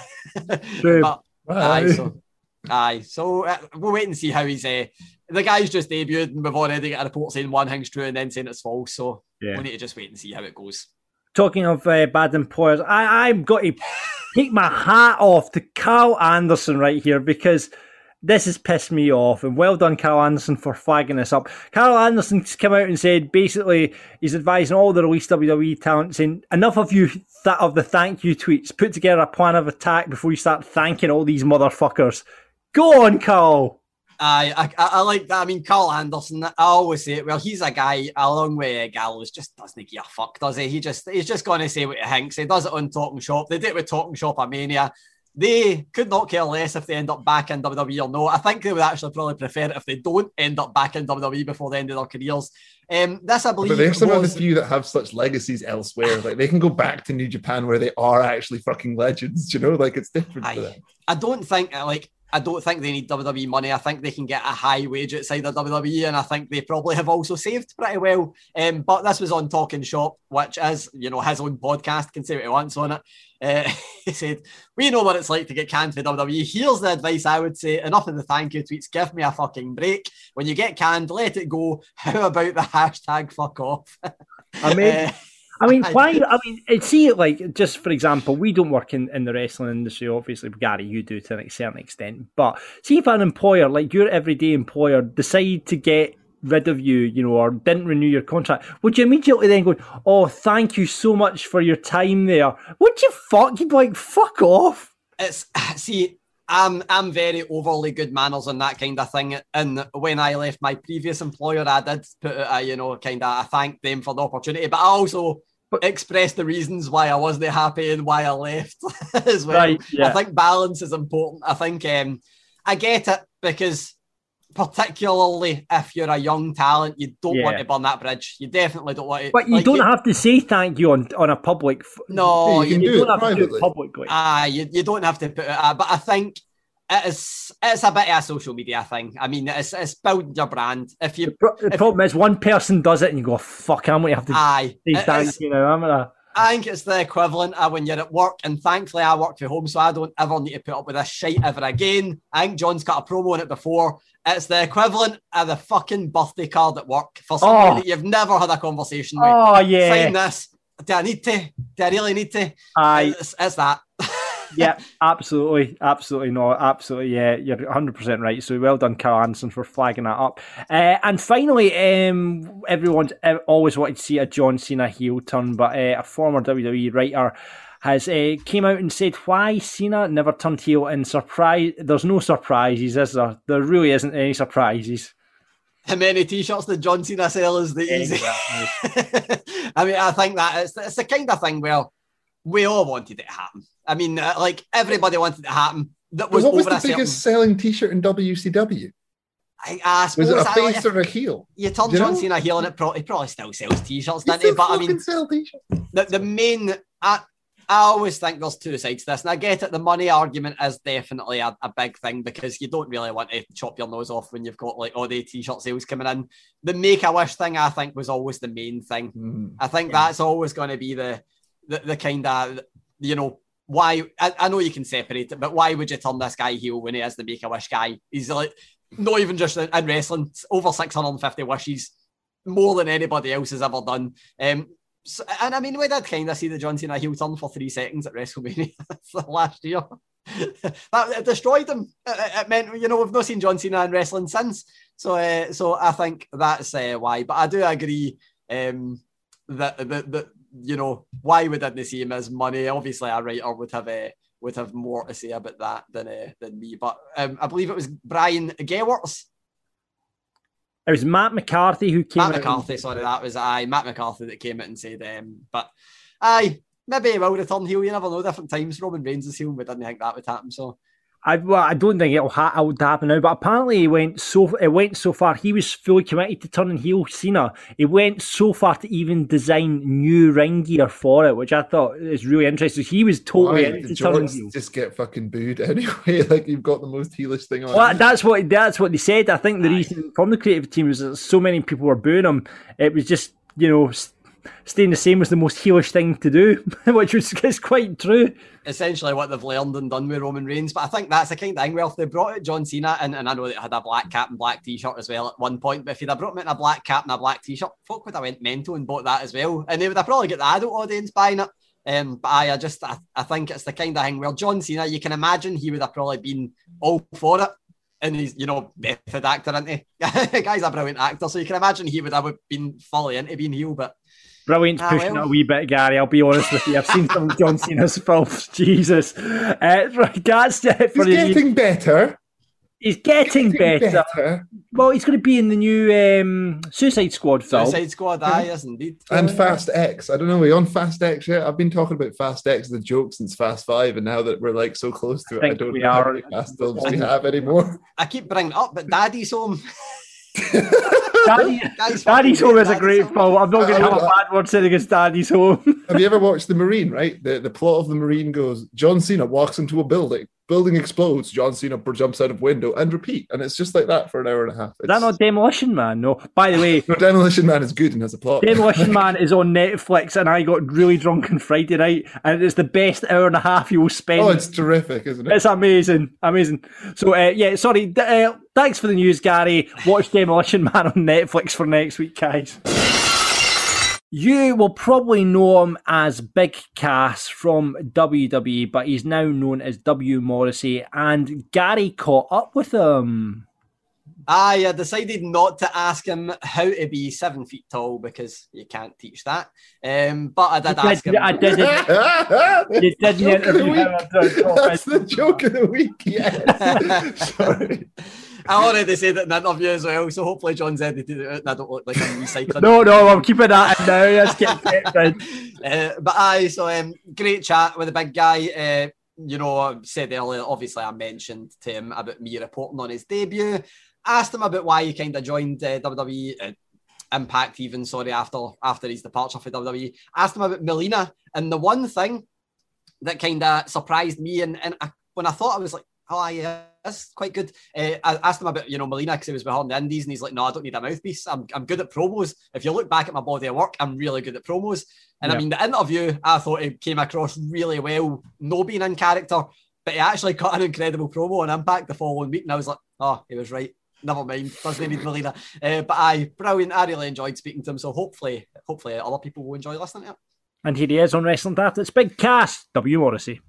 but, aye, so, aye, so uh, we'll wait and see how he's... Uh, the guy's just debuted, and we've already got a report saying one thing's true and then saying it's false, so yeah. we need to just wait and see how it goes. Talking of uh, bad employers, I, I've got to take my hat off to Carl Anderson right here, because this has pissed me off, and well done, Carl Anderson, for flagging this up. Carl Anderson's come out and said, basically, he's advising all the released W W E talent, saying, enough of you th- of the thank you tweets. Put together a plan of attack before you start thanking all these motherfuckers. Go on, Carl. I, I I like that. I mean, Carl Anderson, I always say it. Well, he's a guy, along with Gallows, just doesn't give a fuck, does he? He just He's just going to say what he thinks. He does it on Talking Shop. They did it with Talking Shop at Mania. They could not care less if they end up back in W W E or no. I think they would actually probably prefer it if they don't end up back in W W E before the end of their careers. Um, this, I believe, but there's some was... of the few that have such legacies elsewhere. Like they can go back to New Japan where they are actually fucking legends. You know, like it's different I, for them. I don't think like. I don't think they need W W E money. I think they can get a high wage outside of W W E, and I think they probably have also saved pretty well. Um, but this was on Talking Shop, which is, you know, his own podcast, can say what he wants on it. Uh, he said, we know what it's like to get canned for W W E. Here's the advice I would say. Enough of the thank you tweets. Give me a fucking break. When you get canned, let it go. How about the hashtag fuck off? I mean... uh, I mean, why? I mean, see it like, just for example, we don't work in, in the wrestling industry, obviously. Gary, you do to a certain extent. But see if an employer, like your everyday employer, decide to get rid of you, you know, or didn't renew your contract, would you immediately then go, oh, thank you so much for your time there? Would you fuck? You'd be like, fuck off. It's, see, I'm, I'm very overly good manners on that kind of thing. And when I left my previous employer, I did put out a, you know, kind of, I thanked them for the opportunity, but I also But- expressed the reasons why I wasn't happy and why I left as well. Right, yeah. I think balance is important. I think um, I get it because particularly if you're a young talent, you don't Yeah. want to burn that bridge. You definitely don't want to. But you like, don't have to say thank you on, on a public. F- No, Yeah, you can you, do you it don't have to do it privately. publicly. Ah, you, you don't have to put it out, but I think it is, it's a bit of a social media thing. I mean, it's, it's building your brand. If the you, pro- the if- problem is one person does it and you go, fuck, I'm going to have to aye, say it thank is- you now. I'm gonna... I think it's the equivalent of when you're at work, and thankfully I work from home, so I don't ever need to put up with this shite ever again. I think John's got a promo on it before. It's the equivalent of the fucking birthday card at work for somebody Oh. that you've never had a conversation with. Oh, yeah. Sign this. Do I need to? Do I really need to? Aye. It's, it's that. Yeah, absolutely, absolutely not, absolutely. Yeah, you're one hundred percent right. So well done, Carl Anderson, for flagging that up. Uh, and finally, um, everyone's uh, always wanted to see a John Cena heel turn, but uh, a former W W E writer has uh, came out and said why Cena never turned heel. And surprise, there's no surprises, is there? There really isn't any surprises. How many t-shirts did John Cena sell is the easy. Exactly. I mean, I think that it's, it's the kind of thing where we all wanted it to happen. I mean, uh, like everybody wanted it to happen. That was What was over the a certain. biggest selling T-shirt in W C W? I, I Was suppose it a I, face if or a heel? you turn Do you John know? Cena heel, and it probably, he probably still sells t-shirts, You doesn't he? still But I fucking mean, sell T-shirts. the, the main. I, I always think there's two sides to this, and I get it. The money argument is definitely a, a big thing because you don't really want to chop your nose off when you've got like all the t-shirt sales coming in. The Make-A-Wish thing, I think, was always the main thing. Mm. I think that's always going to be the the, the kind of, you know, why. I, I know you can separate it, but why would you turn this guy heel when he is the Make-A-Wish guy? He's like not even just in, in wrestling, it's over six hundred fifty wishes, more than anybody else has ever done. Um, So, and I mean, we did kind of see the John Cena heel turn for three seconds at WrestleMania last year. that it destroyed him. It, it meant, you know, we've not seen John Cena in wrestling since. So, uh, so I think that's uh, why. But I do agree um, that, that that you know why we didn't see him as money. Obviously, a writer would have uh, would have more to say about that than uh, than me. But um, I believe it was Brian Gewertz. It was Matt McCarthy who came Matt out. McCarthy, sorry, that was I. Matt McCarthy that came out and said, um, but aye, maybe he will return heel. You never know. Different times. Roman Reigns is heel. We didn't think that would happen. So I, well, I don't think it'll, ha- it'll happen now, but apparently he went so it went so far. He was fully committed to turning heel Cena. He went so far to even design new ring gear for it, which I thought is really interesting. He was totally Why into did turning George heel. just get fucking booed anyway? Like, you've got the most heelish thing on. Well, that's what that's what they said. I think the Aye. reason from the creative team was that so many people were booing him. It was just, you know, s- staying the same was the most heelish thing to do, which was is quite true. essentially what they've learned and done with Roman Reigns. But I think that's the kind of thing where if they brought out John Cena, and, and I know they had a black cap and black t-shirt as well at one point, but if you'd have brought him in a black cap and a black t-shirt, folk would have went mental and bought that as well. And they would have probably got the adult audience buying it. Um, but I, I just, I, I think it's the kind of thing where John Cena, you can imagine he would have probably been all for it. And he's, you know, method actor, isn't he? The guy's a brilliant actor, so you can imagine he would have been fully into being heel, but Brilliant Ah, pushing well. it a wee bit, Gary. I'll be honest with you. I've seen some of John Cena's films. Jesus. Uh, right, that's it for He's the getting better. He's getting Getting better. better. Well, he's going to be in the new um, Suicide Squad film. Suicide Squad, aye, yes, indeed. And Fast X. I don't know, are we on Fast X yet? I've been talking about Fast X, the joke, since Fast Five, and now that we're like so close to it, I, think don't we know how are. many Fast films we have anymore. I keep bringing it up, but Daddy's Home. Daddy, Guys, Daddy's fucking Home is a Daddy's great Home. film. I'm not going to have a I- bad word said against Daddy's Home. Have you ever watched The Marine, right? The, the plot of The Marine goes, John Cena walks into a building, building explodes, John Cena jumps out of window, and repeat. And it's just like that for an hour and a half. Is that It's- not Demolition Man? No. By the way, No, Demolition Man is good and has a plot. Demolition Man is on Netflix, and I got really drunk on Friday night, and it's the best hour and a half you will spend. Oh, it's terrific, isn't it? It's amazing, amazing. So, uh, yeah, sorry. D- uh, thanks for the news, Gary. Watch Demolition Man on Netflix for next week, guys. You will probably know him as Big Cass from W W E, but he's now known as W. Morrissey, and Gary caught up with him. I uh, decided not to ask him how to be seven feet tall because you can't teach that. Um, but I did ask him. I did it. You didn't Joke of the interview week. him. That's the joke of the week, yes. Sorry. I already said it in the interview as well, so hopefully John's edited it out and I don't look like I'm recycling. No, no, I'm keeping that in now. Let's get it uh, But aye, so um, great chat with the big guy. Uh, you know, I said earlier, obviously I mentioned to him about me reporting on his debut. Asked him about why he kind of joined uh, W W E, uh, Impact even, sorry, after after his departure for W W E. Asked him about Melina, and the one thing that kind of surprised me, and, and I, when I thought I was like, oh yeah, that's quite good. Uh, I asked him about, you know, Melina because he was behind the Indies, and he's like, no, I don't need a mouthpiece. I'm I'm good at promos. If you look back at my body of work, I'm really good at promos. And yeah. I mean, the interview, I thought it came across really well, no being in character, but he actually cut an incredible promo on Impact the following week, and I was like, oh, he was right. Never mind, doesn't need Melina. Uh, but aye, brilliant. I really enjoyed speaking to him, so hopefully, hopefully other people will enjoy listening to it. And here he is on Wrestling Daft. It's Big Cass, W. Morrissey.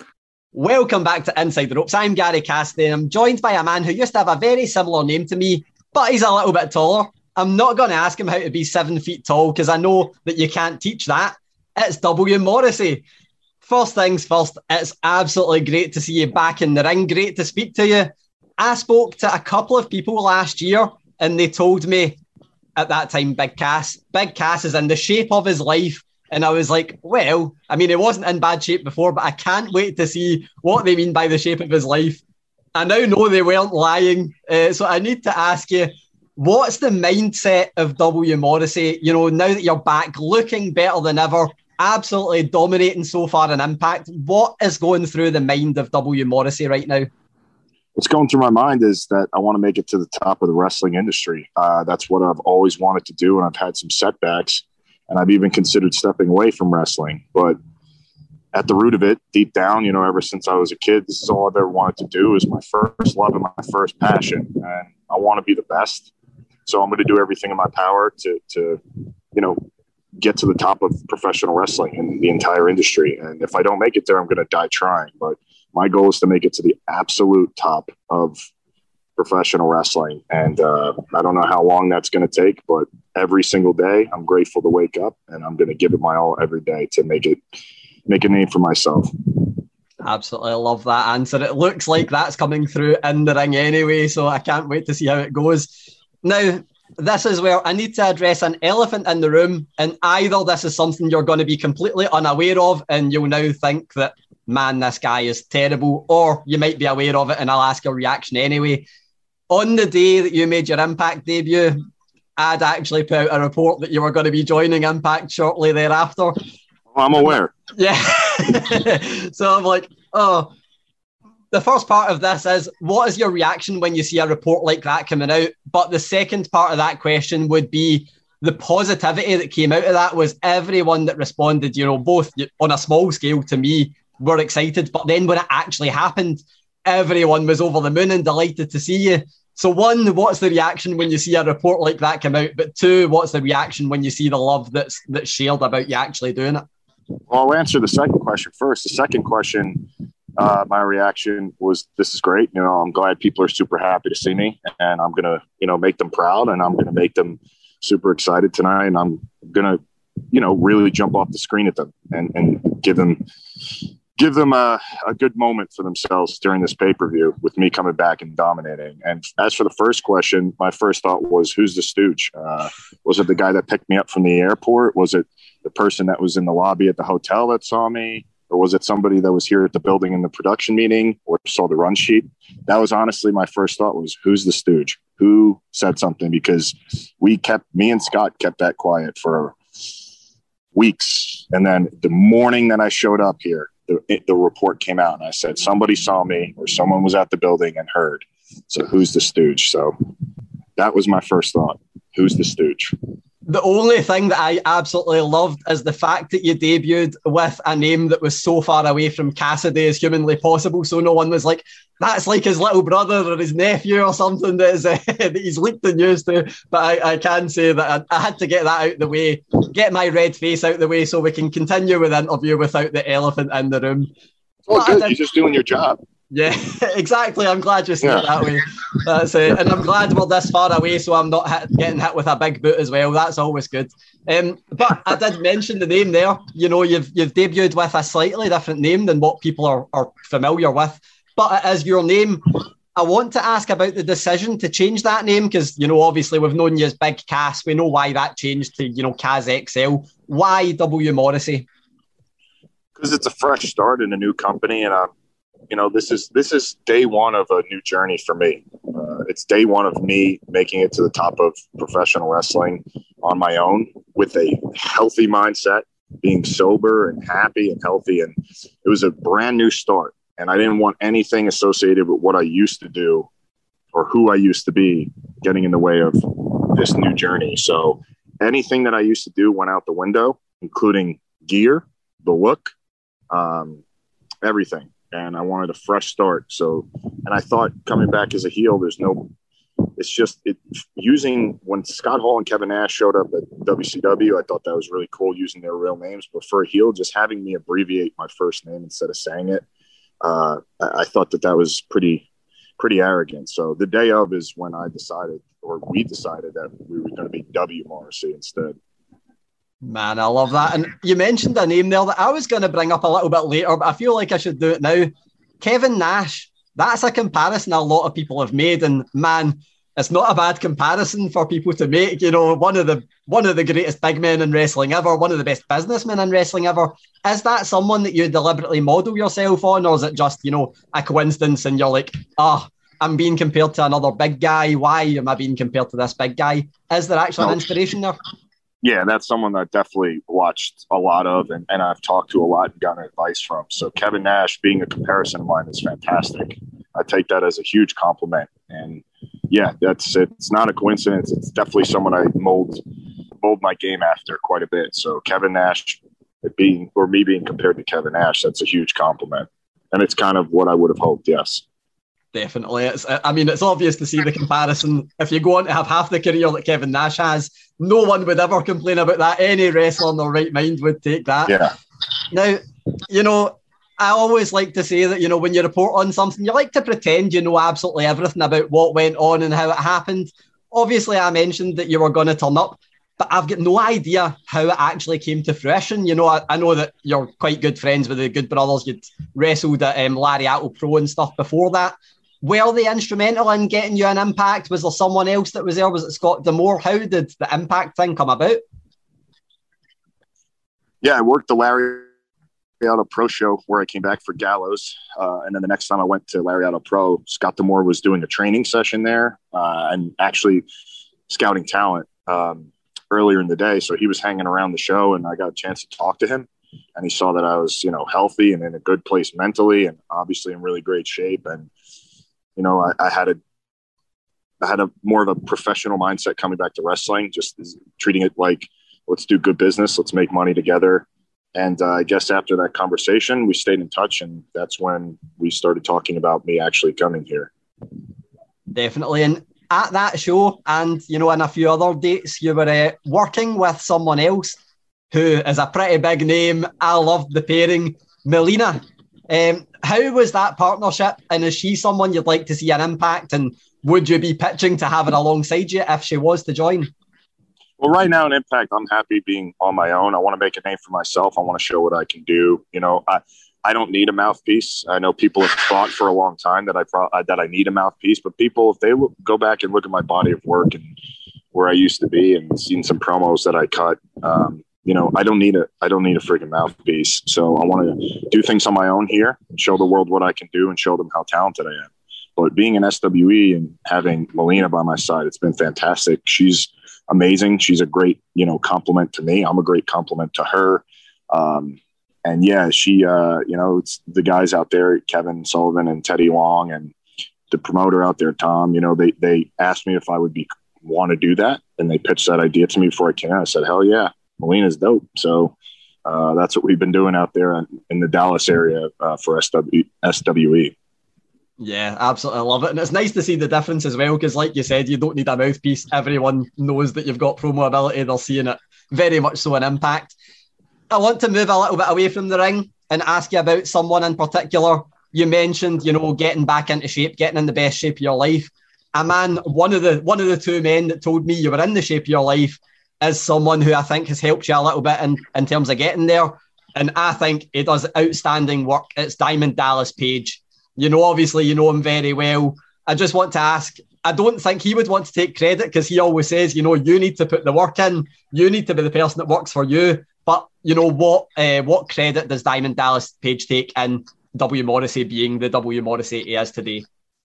Welcome back to Inside the Ropes. I'm Gary Cassidy, and I'm joined by a man who used to have a very similar name to me, but he's a little bit taller. I'm not going to ask him how to be seven feet tall, because I know that you can't teach that. It's W. Morrissey. First things first, it's absolutely great to see you back in the ring. Great to speak to you. I spoke to a couple of people last year, and they told me at that time, Big Cass, Big Cass is in the shape of his life. And I was like, well, I mean, he wasn't in bad shape before, but I can't wait to see what they mean by the shape of his life. I now know they weren't lying. Uh, so I need to ask you, what's the mindset of W. Morrissey? You know, now that you're back looking better than ever, absolutely dominating so far in Impact, what is going through the mind of W. Morrissey right now? What's going through my mind is that I want to make it to the top of the wrestling industry. Uh, that's what I've always wanted to do, and I've had some setbacks, and I've even considered stepping away from wrestling. But at the root of it, deep down, you know, ever since I was a kid, this is all I've ever wanted to do. Is my first love and my first passion, and I want to be the best. So I'm going to do everything in my power to, to, you know, get to the top of professional wrestling in the entire industry. And if I don't make it there, I'm going to die trying. But my goal is to make it to the absolute top of professional wrestling. And uh, I don't know how long that's going to take, but every single day I'm grateful to wake up, and I'm going to give it my all every day to make it, make a name for myself. Absolutely love that answer. It looks like that's coming through in the ring anyway, so I can't wait to see how it goes. Now, this is where I need to address an elephant in the room, and either this is something you're going to be completely unaware of and you'll now think that, man, this guy is terrible, or you might be aware of it and I'll ask your reaction anyway. On the day that you made your Impact debut, I'd actually put out a report that you were going to be joining Impact shortly thereafter. I'm aware. Yeah. So I'm like, oh, the first part of this is, what is your reaction when you see a report like that coming out? But the second part of that question would be, the positivity that came out of that was everyone that responded, you know, both on a small scale to me, were excited. But then when it actually happened, everyone was over the moon and delighted to see you. So one, what's the reaction when you see a report like that come out? But two, what's the reaction when you see the love that's that's shared about you actually doing it? Well, I'll answer the second question first. The second question, uh, my reaction was, this is great. You know, I'm glad people are super happy to see me, and I'm going to, you know, make them proud, and I'm going to make them super excited tonight. And I'm going to, you know, really jump off the screen at them and, and give them, give them a, a good moment for themselves during this pay-per-view with me coming back and dominating. And as for the first question, my first thought was, who's the stooge? Uh, was it the guy that picked me up from the airport? Was it the person that was in the lobby at the hotel that saw me? Or was it somebody that was here at the building in the production meeting or saw the run sheet? That was honestly my first thought was, who's the stooge? Who said something? Because we kept, me and Scott kept that quiet for weeks. And then the morning that I showed up here, the, the report came out, and I said, somebody saw me or someone was at the building and heard. So who's the stooge? So that was my first thought. Who's the stooge? The only thing that I absolutely loved is the fact that you debuted with a name that was so far away from Cassidy as humanly possible. So no one was like, that's like his little brother or his nephew or something that, is, uh, that he's leaked the news to. But I, I can say that I, I had to get that out the way, get my red face out the way so we can continue with the interview without the elephant in the room. Oh, good. You're just doing your job. Yeah, exactly. I'm glad you see yeah. it that way. That's it. And I'm glad we're this far away, so I'm not hit, getting hit with a big boot as well. That's always good. Um, but I did mention the name there. You know, you've you've debuted with a slightly different name than what people are, are familiar with. But it is your name. I want to ask about the decision to change that name because, you know, obviously we've known you as Big Cass. We know why that changed to, you know, Kaz X L. Why W. Morrissey? Because it's a fresh start in a new company, and I'm, you know, this is this is day one of a new journey for me. Uh, it's day one of me making it to the top of professional wrestling on my own with a healthy mindset, being sober and happy and healthy, and it was a brand new start. And I didn't want anything associated with what I used to do or who I used to be getting in the way of this new journey. So anything that I used to do went out the window, including gear, the look, um, everything. And I wanted a fresh start. So, and I thought coming back as a heel, there's no, it's just it using when Scott Hall and Kevin Nash showed up at W C W, I thought that was really cool using their real names, but for a heel, just having me abbreviate my first name instead of saying it. Uh, I, I thought that that was pretty, pretty arrogant. So the day of is when I decided, or we decided that we were going to be W Morrissey instead. Man, I love that. And you mentioned a name there that I was going to bring up a little bit later, but I feel like I should do it now. Kevin Nash. That's a comparison a lot of people have made, and man, it's not a bad comparison for people to make. You know, one of the one of the greatest big men in wrestling ever, one of the best businessmen in wrestling ever. Is that someone that you deliberately model yourself on, or is it just, you know, a coincidence and you're like, ah, oh, I'm being compared to another big guy. Why am I being compared to this big guy? Is there actually no. an inspiration there? Yeah, that's someone that I definitely watched a lot of and, and I've talked to a lot and gotten advice from. So Kevin Nash being a comparison of mine is fantastic. I take that as a huge compliment. And yeah, that's it's not a coincidence. It's definitely someone I mold mold my game after quite a bit. So Kevin Nash being or me being compared to Kevin Nash, that's a huge compliment. And it's kind of what I would have hoped, yes. Definitely. It's, I mean, it's obvious to see the comparison. If you go on to have half the career that Kevin Nash has, no one would ever complain about that. Any wrestler in their right mind would take that. Yeah. Now, you know, I always like to say that, you know, when you report on something, you like to pretend you know absolutely everything about what went on and how it happened. Obviously, I mentioned that you were going to turn up, but I've got no idea how it actually came to fruition. You know, I, I know that you're quite good friends with the Good Brothers. You'd wrestled at um, Lariato Pro and stuff before that. Were they instrumental in getting you an Impact? Was there someone else that was there? Was it Scott D'Amore? How did the Impact thing come about? Yeah, I worked the Lariato Pro show where I came back for Gallows. Uh, and then the next time I went to Lariato Pro, Scott D'Amore was doing a training session there uh, and actually scouting talent um, earlier in the day. So he was hanging around the show and I got a chance to talk to him. And he saw that I was, you know, healthy and in a good place mentally and obviously in really great shape. And you know, I, I had a, I had a more of a professional mindset coming back to wrestling, just treating it like, let's do good business, let's make money together. And uh, I guess after that conversation, we stayed in touch, and that's when we started talking about me actually coming here. Definitely, and at that show, and you know, in a few other dates, you were uh, working with someone else who is a pretty big name. I loved the pairing, Melina. Um, how was that partnership, and is she someone you'd like to see an Impact, and would you be pitching to have her alongside you if she was to join? Well, right now in Impact, I'm happy being on my own. I want to make a name for myself. I want to show what I can do. You know, I, I don't need a mouthpiece. I know people have thought for a long time that I pro- that I need a mouthpiece, but people, if they look, go back and look at my body of work and where I used to be and seen some promos that I cut, um, you know, I don't need a, I don't need a freaking mouthpiece. So I want to do things on my own here and show the world what I can do and show them how talented I am. But being an S W E and having Melina by my side, it's been fantastic. She's amazing. She's a great, you know, compliment to me. I'm a great compliment to her. Um, and yeah, she, uh, you know, it's the guys out there, Kevin Sullivan and Teddy Long and the promoter out there, Tom, you know, they, they asked me if I would be, want to do that. And they pitched that idea to me before I came out. I said, hell yeah. Melina's dope. So uh, that's what we've been doing out there in, in the Dallas area uh, for S W E. Yeah, absolutely. I love it. And it's nice to see the difference as well, because like you said, you don't need a mouthpiece. Everyone knows that you've got promo ability. They're seeing it very much so in Impact. I want to move a little bit away from the ring and ask you about someone in particular. You mentioned, you know, getting back into shape, getting in the best shape of your life. A man, one of the one of the two men that told me you were in the shape of your life is someone who I think has helped you a little bit in, in terms of getting there. And I think he does outstanding work. It's Diamond Dallas Page. You know, obviously, you know him very well. I just want to ask, I don't think he would want to take credit because he always says, you know, you need to put the work in, you need to be the person that works for you. But, you know, what uh, what credit does Diamond Dallas Page take in W. Morrissey being the W. Morrissey he is today?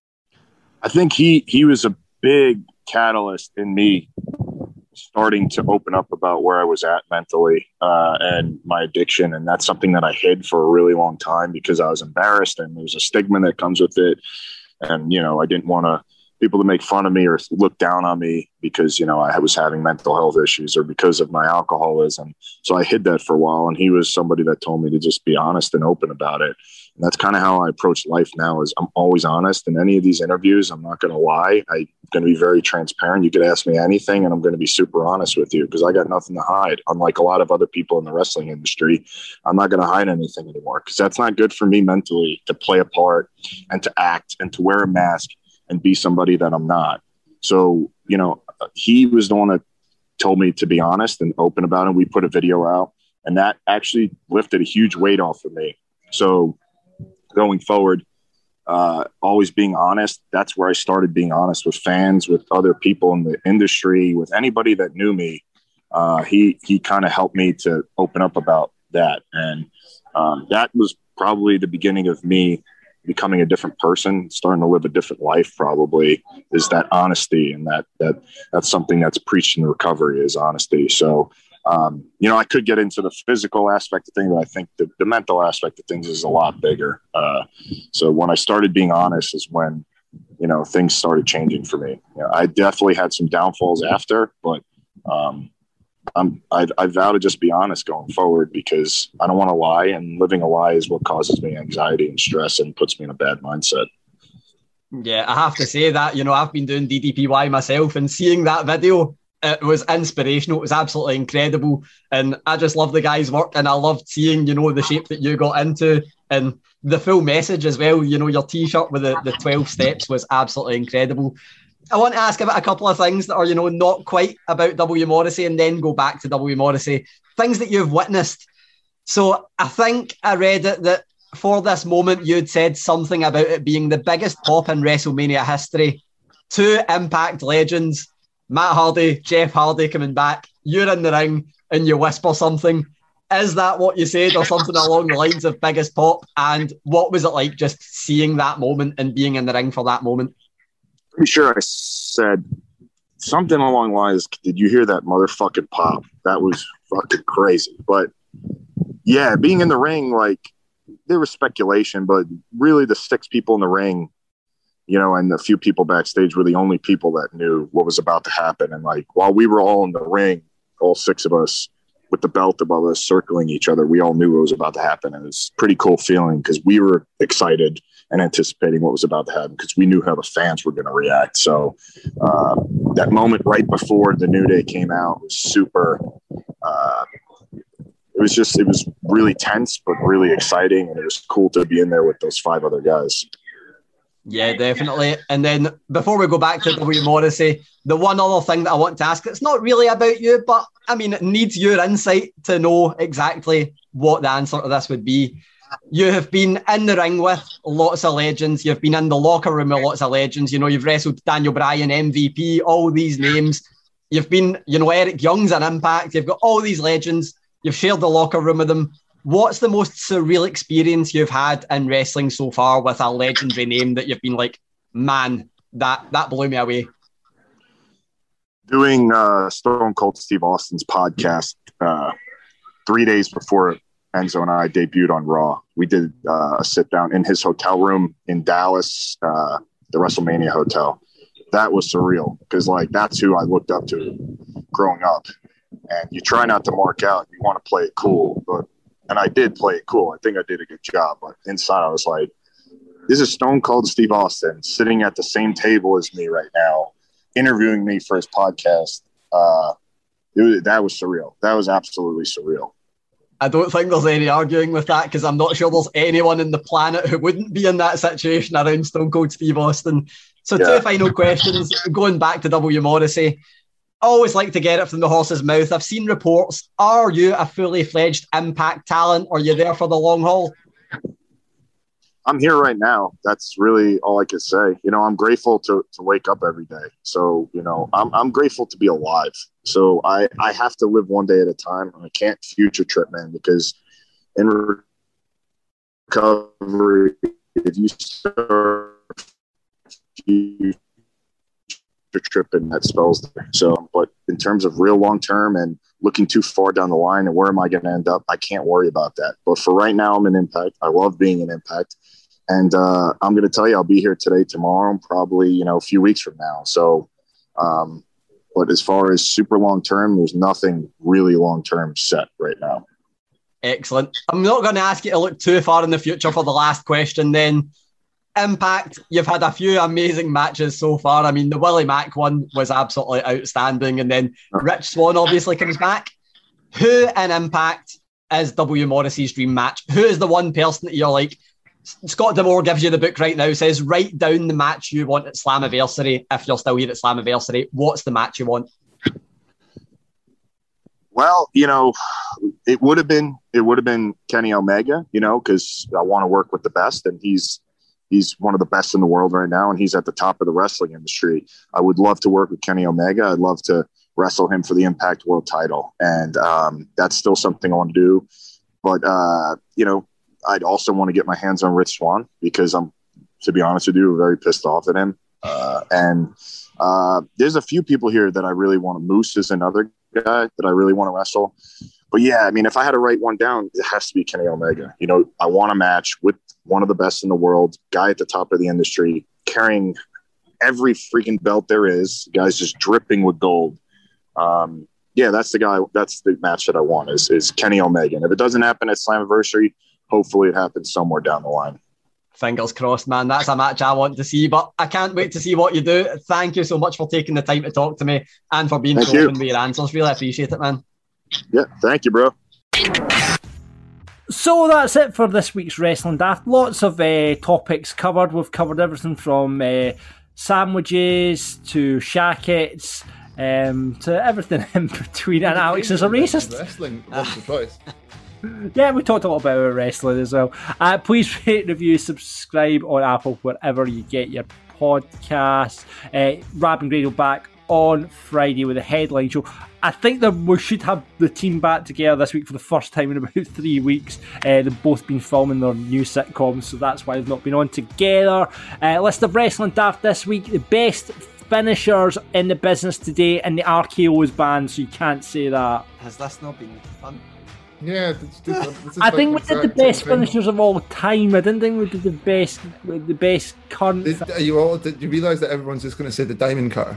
I think he he was a big catalyst in me starting to open up about where I was at mentally uh, and my addiction. And that's something that I hid for a really long time because I was embarrassed and there's a stigma that comes with it. And, you know, I didn't want to people to make fun of me or look down on me because, you know, I was having mental health issues or because of my alcoholism. So I hid that for a while. And he was somebody that told me to just be honest and open about it. And that's kind of how I approach life now is I'm always honest. In any of these interviews, I'm not going to lie. I'm going to be very transparent. You could ask me anything and I'm going to be super honest with you because I got nothing to hide. Unlike a lot of other people in the wrestling industry, I'm not going to hide anything anymore because that's not good for me mentally to play a part and to act and to wear a mask and be somebody that I'm not. So, you know, he was the one that told me to be honest and open about it. We put a video out and that actually lifted a huge weight off of me. So going forward, uh, always being honest, that's where I started being honest with fans, with other people in the industry, with anybody that knew me. Uh, he, he kind of helped me to open up about that. And um, that was probably the beginning of me becoming a different person, starting to live a different life probably is that honesty. And that, that that's something that's preached in recovery is honesty. So, um, you know, I could get into the physical aspect of things, but I think the, the mental aspect of things is a lot bigger. Uh, so when I started being honest is when, you know, things started changing for me. You know, I definitely had some downfalls after, but um, I'm, I, I vow to just be honest going forward because I don't want to lie, and living a lie is what causes me anxiety and stress and puts me in a bad mindset. Yeah, I have to say that, you know, I've been doing D D P Y myself and seeing that video, it was inspirational. It was absolutely incredible. And I just love the guy's work and I loved seeing, you know, the shape that you got into and the full message as well. You know, your t-shirt with the, the twelve steps was absolutely incredible. I want to ask about a couple of things that are, you know, not quite about W. Morrissey and then go back to W. Morrissey. Things that you've witnessed. So I think I read it that for this moment, you'd said something about it being the biggest pop in WrestleMania history. Two Impact legends, Matt Hardy, Jeff Hardy coming back. You're in the ring and you whisper something. Is that what you said or something along the lines of biggest pop? And what was it like just seeing that moment and being in the ring for that moment? Pretty sure I said something along the lines, did you hear that motherfucking pop? That was fucking crazy. But yeah, being in the ring, like there was speculation, but really the six people in the ring, you know, and the few people backstage were the only people that knew what was about to happen. And like, while we were all in the ring, all six of us with the belt above us circling each other, we all knew what was about to happen. And it was a pretty cool feeling because we were excited and anticipating what was about to happen because we knew how the fans were going to react. So uh, that moment right before the New Day came out was super, uh, it was just, it was really tense, but really exciting. And it was cool to be in there with those five other guys. Yeah, definitely. And then before we go back to W. Morrissey, the one other thing that I want to ask, it's not really about you, but I mean, it needs your insight to know exactly what the answer to this would be. You have been in the ring with lots of legends. You've been in the locker room with lots of legends. You know, you've wrestled Daniel Bryan, M V P, all these names. You've been, you know, Eric Young's an Impact. You've got all these legends. You've shared the locker room with them. What's the most surreal experience you've had in wrestling so far with a legendary name that you've been like, man, that, that blew me away? Doing uh, Stone Cold Steve Austin's podcast uh, three days before Enzo and I debuted on Raw. We did uh, a sit down in his hotel room in Dallas, uh, the WrestleMania hotel. That was surreal because, like, that's who I looked up to growing up. And you try not to mark out. You want to play it cool. But, and I did play it cool. I think I did a good job. But inside, I was like, this is Stone Cold Steve Austin sitting at the same table as me right now, interviewing me for his podcast. Uh, it was, that was surreal. That was absolutely surreal. I don't think there's any arguing with that because I'm not sure there's anyone in the planet who wouldn't be in that situation around Stone Cold Steve Austin. So yeah. Two final questions, going back to W. Morrissey. I always like to get it from the horse's mouth. I've seen reports. Are you a fully fledged Impact talent or are you there for the long haul? I'm here right now. That's really all I can say. You know, I'm grateful to to wake up every day. So, you know, I'm I'm grateful to be alive. So I, I have to live one day at a time. I can't future trip, man, because in recovery, if you start future tripping, that spells there. So, but in terms of real long term and looking too far down the line and where am I going to end up, I can't worry about that. But for right now, I'm an Impact. I love being an Impact. And uh, I'm going to tell you, I'll be here today, tomorrow, and probably, you know, a few weeks from now. So, um, but as far as super long term, there's nothing really long term set right now. Excellent. I'm not going to ask you to look too far in the future for the last question then. Impact, you've had a few amazing matches so far. I mean, the Willie Mack one was absolutely outstanding. And then Rich Swann obviously comes back. Who in Impact is W. Morrissey's dream match? Who is the one person that you're like, Scott D'Amore gives you the book right now, says, write down the match you want at Slammiversary. If you're still here at Slammiversary, what's the match you want? Well, you know, it would have been, it would have been Kenny Omega, you know, because I want to work with the best, and he's, He's one of the best in the world right now, and he's at the top of the wrestling industry. I would love to work with Kenny Omega. I'd love to wrestle him for the Impact World title, and um, that's still something I want to do. But, uh, you know, I'd also want to get my hands on Rich Swann because I'm, to be honest with you, very pissed off at him. Uh, and uh, there's a few people here that I really want to. Moose is another guy that I really want to wrestle. But, yeah, I mean, if I had to write one down, it has to be Kenny Omega. You know, I want a match with one of the best in the world, guy at the top of the industry, carrying every freaking belt there is, guys just dripping with gold. Um, yeah, that's the guy. That's the match that I want is, is Kenny Omega. And if it doesn't happen at Slammiversary, hopefully it happens somewhere down the line. Fingers crossed, man. That's a match I want to see, but I can't wait to see what you do. Thank you so much for taking the time to talk to me and for being so open with your answers. Really appreciate it, man. Yeah, thank you, bro. So that's it for this week's Wrestling Daft. Lots of uh, topics covered. We've covered everything from uh, sandwiches to shackets um, to everything in between. And Alex is a racist. Wrestling, what's the choice? Yeah, we talked a lot about wrestling as well. Uh, please rate, review, subscribe on Apple, wherever you get your podcasts. Uh, Rab and Grado back on Friday with a headline show. I think that we should have the team back together this week for the first time in about three weeks. Uh, they've both been filming their new sitcoms, so that's why they've not been on together. Uh, list of Wrestling Daft this week. The best finishers in the business today, and the R K O is banned, so you can't say that. Has this not been fun? Yeah, this, this, this is I like think we did the best thing. finishers of all time. I didn't think we did the best, the best current. Did, are you all? Did you realise that everyone's just going to say the diamond cutter,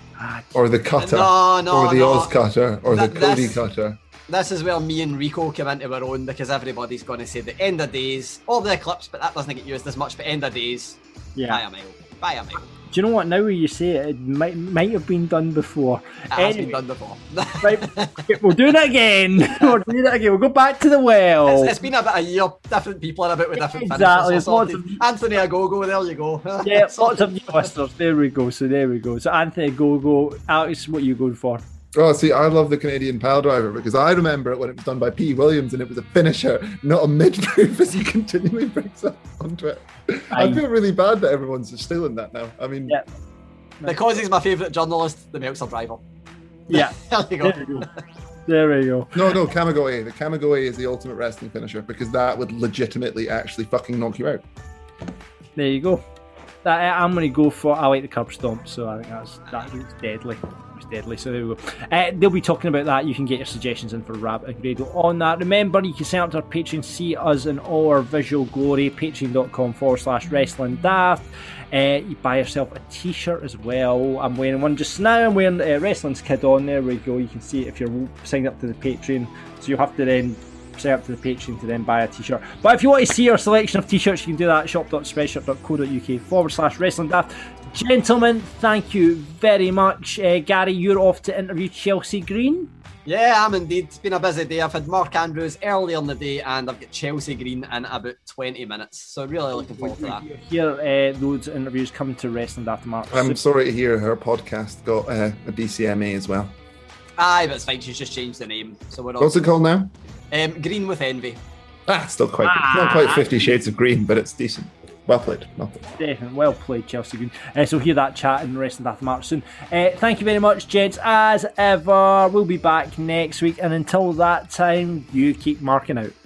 or the cutter, no, no, or the no. Oz cutter, or Th- the Cody this- cutter? This is where me and Rico come into our own because everybody's going to say the end of days, all the Eclipse, but that doesn't get used as much. But end of days, Yeah. by a mile, by a mile. Do you know what? Now when you say it, it might might have been done before. It has Anyway, been done before. right, we're doing it again. We're doing it again. We'll go back to the well. It's, it's been about a year. Different people are about with different Exactly. finishes. It's lots Sorted. Anthony Agogo, there you go. Yeah, lots of new listeners. There we go. So there we go. So Anthony Gogo, Alex, what are you going for? Oh, see, I love the Canadian pile driver because I remember it when it was done by P. Williams and it was a finisher, not a mid-move, as he continually brings up onto it. I feel really bad that everyone's just stealing that now. I mean, yeah. Because he's my favourite journalist, the Meltzer driver. Yeah. There you go. There we go. There we go. no, no, Kamigoye. The Kamigoye is the ultimate wrestling finisher because that would legitimately actually fucking knock you out. There you go. That, I'm going to go for, I like the curb stomp, so I think that's that's deadly. It's deadly, so there we go. Uh, they'll be talking about that. You can get your suggestions in for Rab and Grado on that. Remember, you can sign up to our Patreon, see us in all our visual glory, patreon.com forward slash wrestling daft. Uh, you buy yourself a t-shirt as well. I'm wearing one just now. I'm wearing uh, Wrestling's Kid on. There we go. You can see it if you're signed up to the Patreon. So you'll have to then sign up to the Patreon to then buy a t-shirt. But if you want to see our selection of t-shirts, you can do that at shop.spreadshirt.co.uk forward slash wrestling daft. Gentlemen, thank you very much. Uh, Gary, you're off to interview Chelsea Green. Yeah, I'm indeed. It's been a busy day. I've had Mark Andrews earlier in the day and I've got Chelsea Green in about twenty minutes. So really looking forward to that. Here, uh, loads of interviews coming to Wrestling Daft Mark. I'm sorry to hear her podcast got uh, a D C M A as well. Aye, but it's fine. She's just changed the name. So we're all What's it called now? Um, Green with Envy. Ah, still quite good. Not quite Fifty Shades of Green, but it's decent. Well played. Well played. Definitely. Well played, Chelsea Green. Uh, so hear that chat and the rest of that tomorrow soon. Uh, thank you very much, gents. As ever, we'll be back next week. And until that time, you keep marking out.